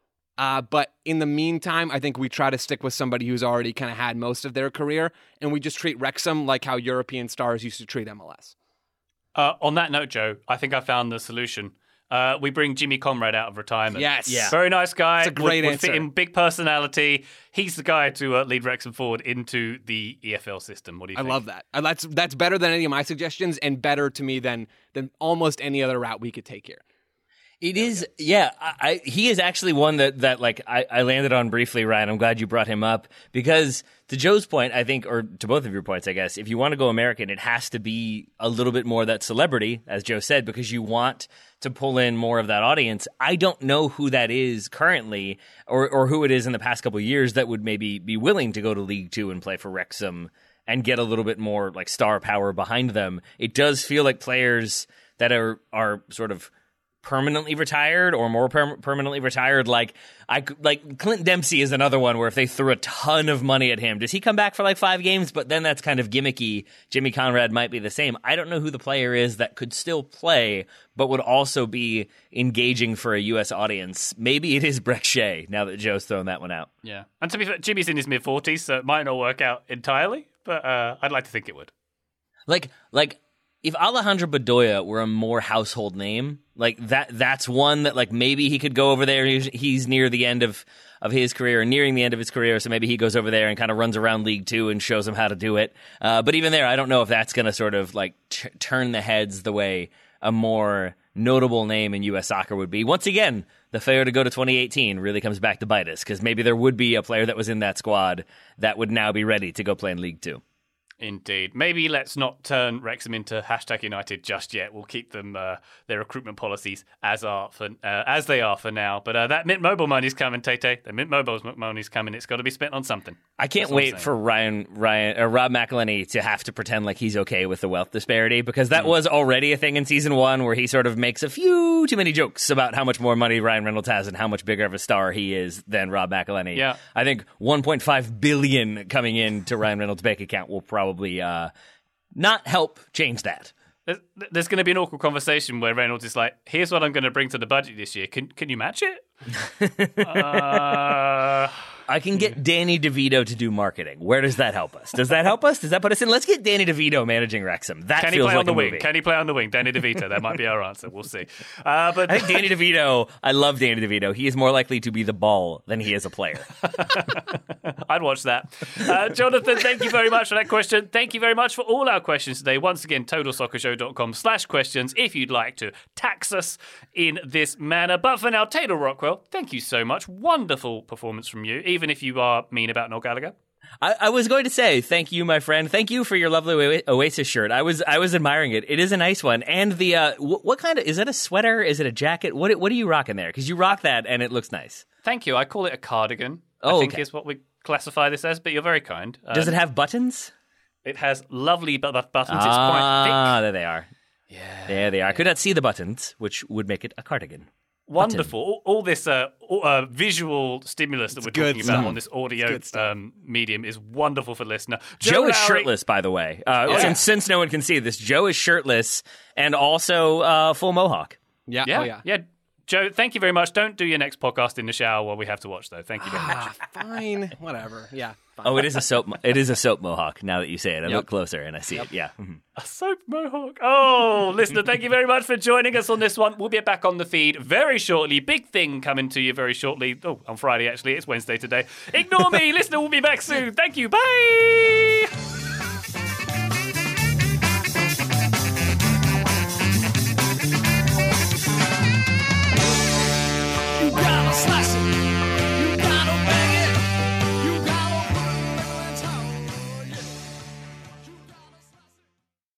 But in the meantime, I think we try to stick with somebody who's already kind of had most of their career, and we just treat Wrexham like how European stars used to treat MLS. On that note, Joe, I think I found the solution. We bring Jimmy Conrad out of retirement. Yes. Yeah. Very nice guy. It's a great would answer. fit in, big personality. He's the guy to lead Wrexham forward into the EFL system. What do you think? I love that. That's better than any of my suggestions and better to me than almost any other route we could take here. It is, yeah. He is actually one that like I landed on briefly, Ryan. I'm glad you brought him up because to Joe's point, I think, or to both of your points, I guess, if you want to go American, it has to be a little bit more that celebrity, as Joe said, because you want to pull in more of that audience. I don't know who that is currently or who it is in the past couple of years that would maybe be willing to go to League Two and play for Wrexham and get a little bit more like star power behind them. It does feel like players that are sort of permanently retired or more permanently retired. Like Clint Dempsey is another one where if they threw a ton of money at him, does he come back for like 5 games? But then that's kind of gimmicky. Jimmy Conrad might be the same. I don't know who the player is that could still play, but would also be engaging for a U.S. audience. Maybe it is Brek Shea now that Joe's thrown that one out. Yeah. And to be fair, Jimmy's in his mid-40s, so it might not work out entirely, but I'd like to think it would. Like if Alejandro Bedoya were a more household name, like that's one that like maybe he could go over there. He's near the end of his career or nearing the end of his career, so maybe he goes over there and kind of runs around League Two and shows them how to do it. But even there, I don't know if that's going to sort of like turn the heads the way a more notable name in U.S. soccer would be. Once again, the failure to go to 2018 really comes back to bite us because maybe there would be a player that was in that squad that would now be ready to go play in League Two. Indeed. Maybe let's not turn Wrexham into #United just yet. We'll keep them their recruitment policies as they are for now. But that Mint Mobile money's coming, Tay. The Mint Mobile money's coming. It's got to be spent on something. I can't wait for Rob McElhenney to have to pretend like he's okay with the wealth disparity because that was already a thing in season 1 where he sort of makes a few too many jokes about how much more money Ryan Reynolds has and how much bigger of a star he is than Rob McElhenney. Yeah. I think $1.5 billion coming into Ryan Reynolds' bank account will probably not help change that. There's going to be an awkward conversation where Reynolds is like, here's what I'm going to bring to the budget this year. Can you match it? I can get Danny DeVito to do marketing. Where does that help us? Does that help us? Does that put us in? Let's get Danny DeVito managing Wrexham. That Can he feels play like on the a wing? movie. Can he play on the wing? Danny DeVito. That might be our answer. We'll see. But I think Danny DeVito, I love Danny DeVito. He is more likely to be the ball than he is a player. I'd watch that. Jonathan, thank you very much for that question. Thank you very much for all our questions today. Once again, TotalSoccerShow.com/questions if you'd like to tax us in this manner. But for now, Taylor Rockwell, thank you so much. Wonderful performance from you, even if you are mean about Noel Gallagher. I was going to say thank you, my friend. Thank you for your lovely Oasis shirt. I was admiring it. It is a nice one. And the what kind of is it? A sweater? Is it a jacket? What are you rocking there? Because you rock that and it looks nice. Thank you. I call it a cardigan. Oh, I think okay. is what we classify this as. But you're very kind. Does it have buttons? It has lovely buttons. It's quite Ah, thick. there they are. Yeah, there they are. I could not see the buttons, which would make it a cardigan. Wonderful. All this visual stimulus that we're good talking about stuff. on this audio medium is wonderful for the listener. Joe is Lowry- shirtless, by the way. yeah. Since no one can see this, Joe is shirtless and also full mohawk. Yeah. Yeah, Oh, yeah. yeah. Joe, thank you very much. Don't do your next podcast in the shower while we have to watch, though. Thank you very much. Fine. Whatever. Yeah. Oh, it is a soap. It is a soap mohawk. Now that you say it, I look closer and I see it. Yeah. A soap mohawk. Oh, listener, thank you very much for joining us on this one. We'll be back on the feed very shortly. Big thing coming to you very shortly. Oh, on Friday, actually. It's Wednesday today. Ignore me. Listener, we'll be back soon. Thank you. Bye.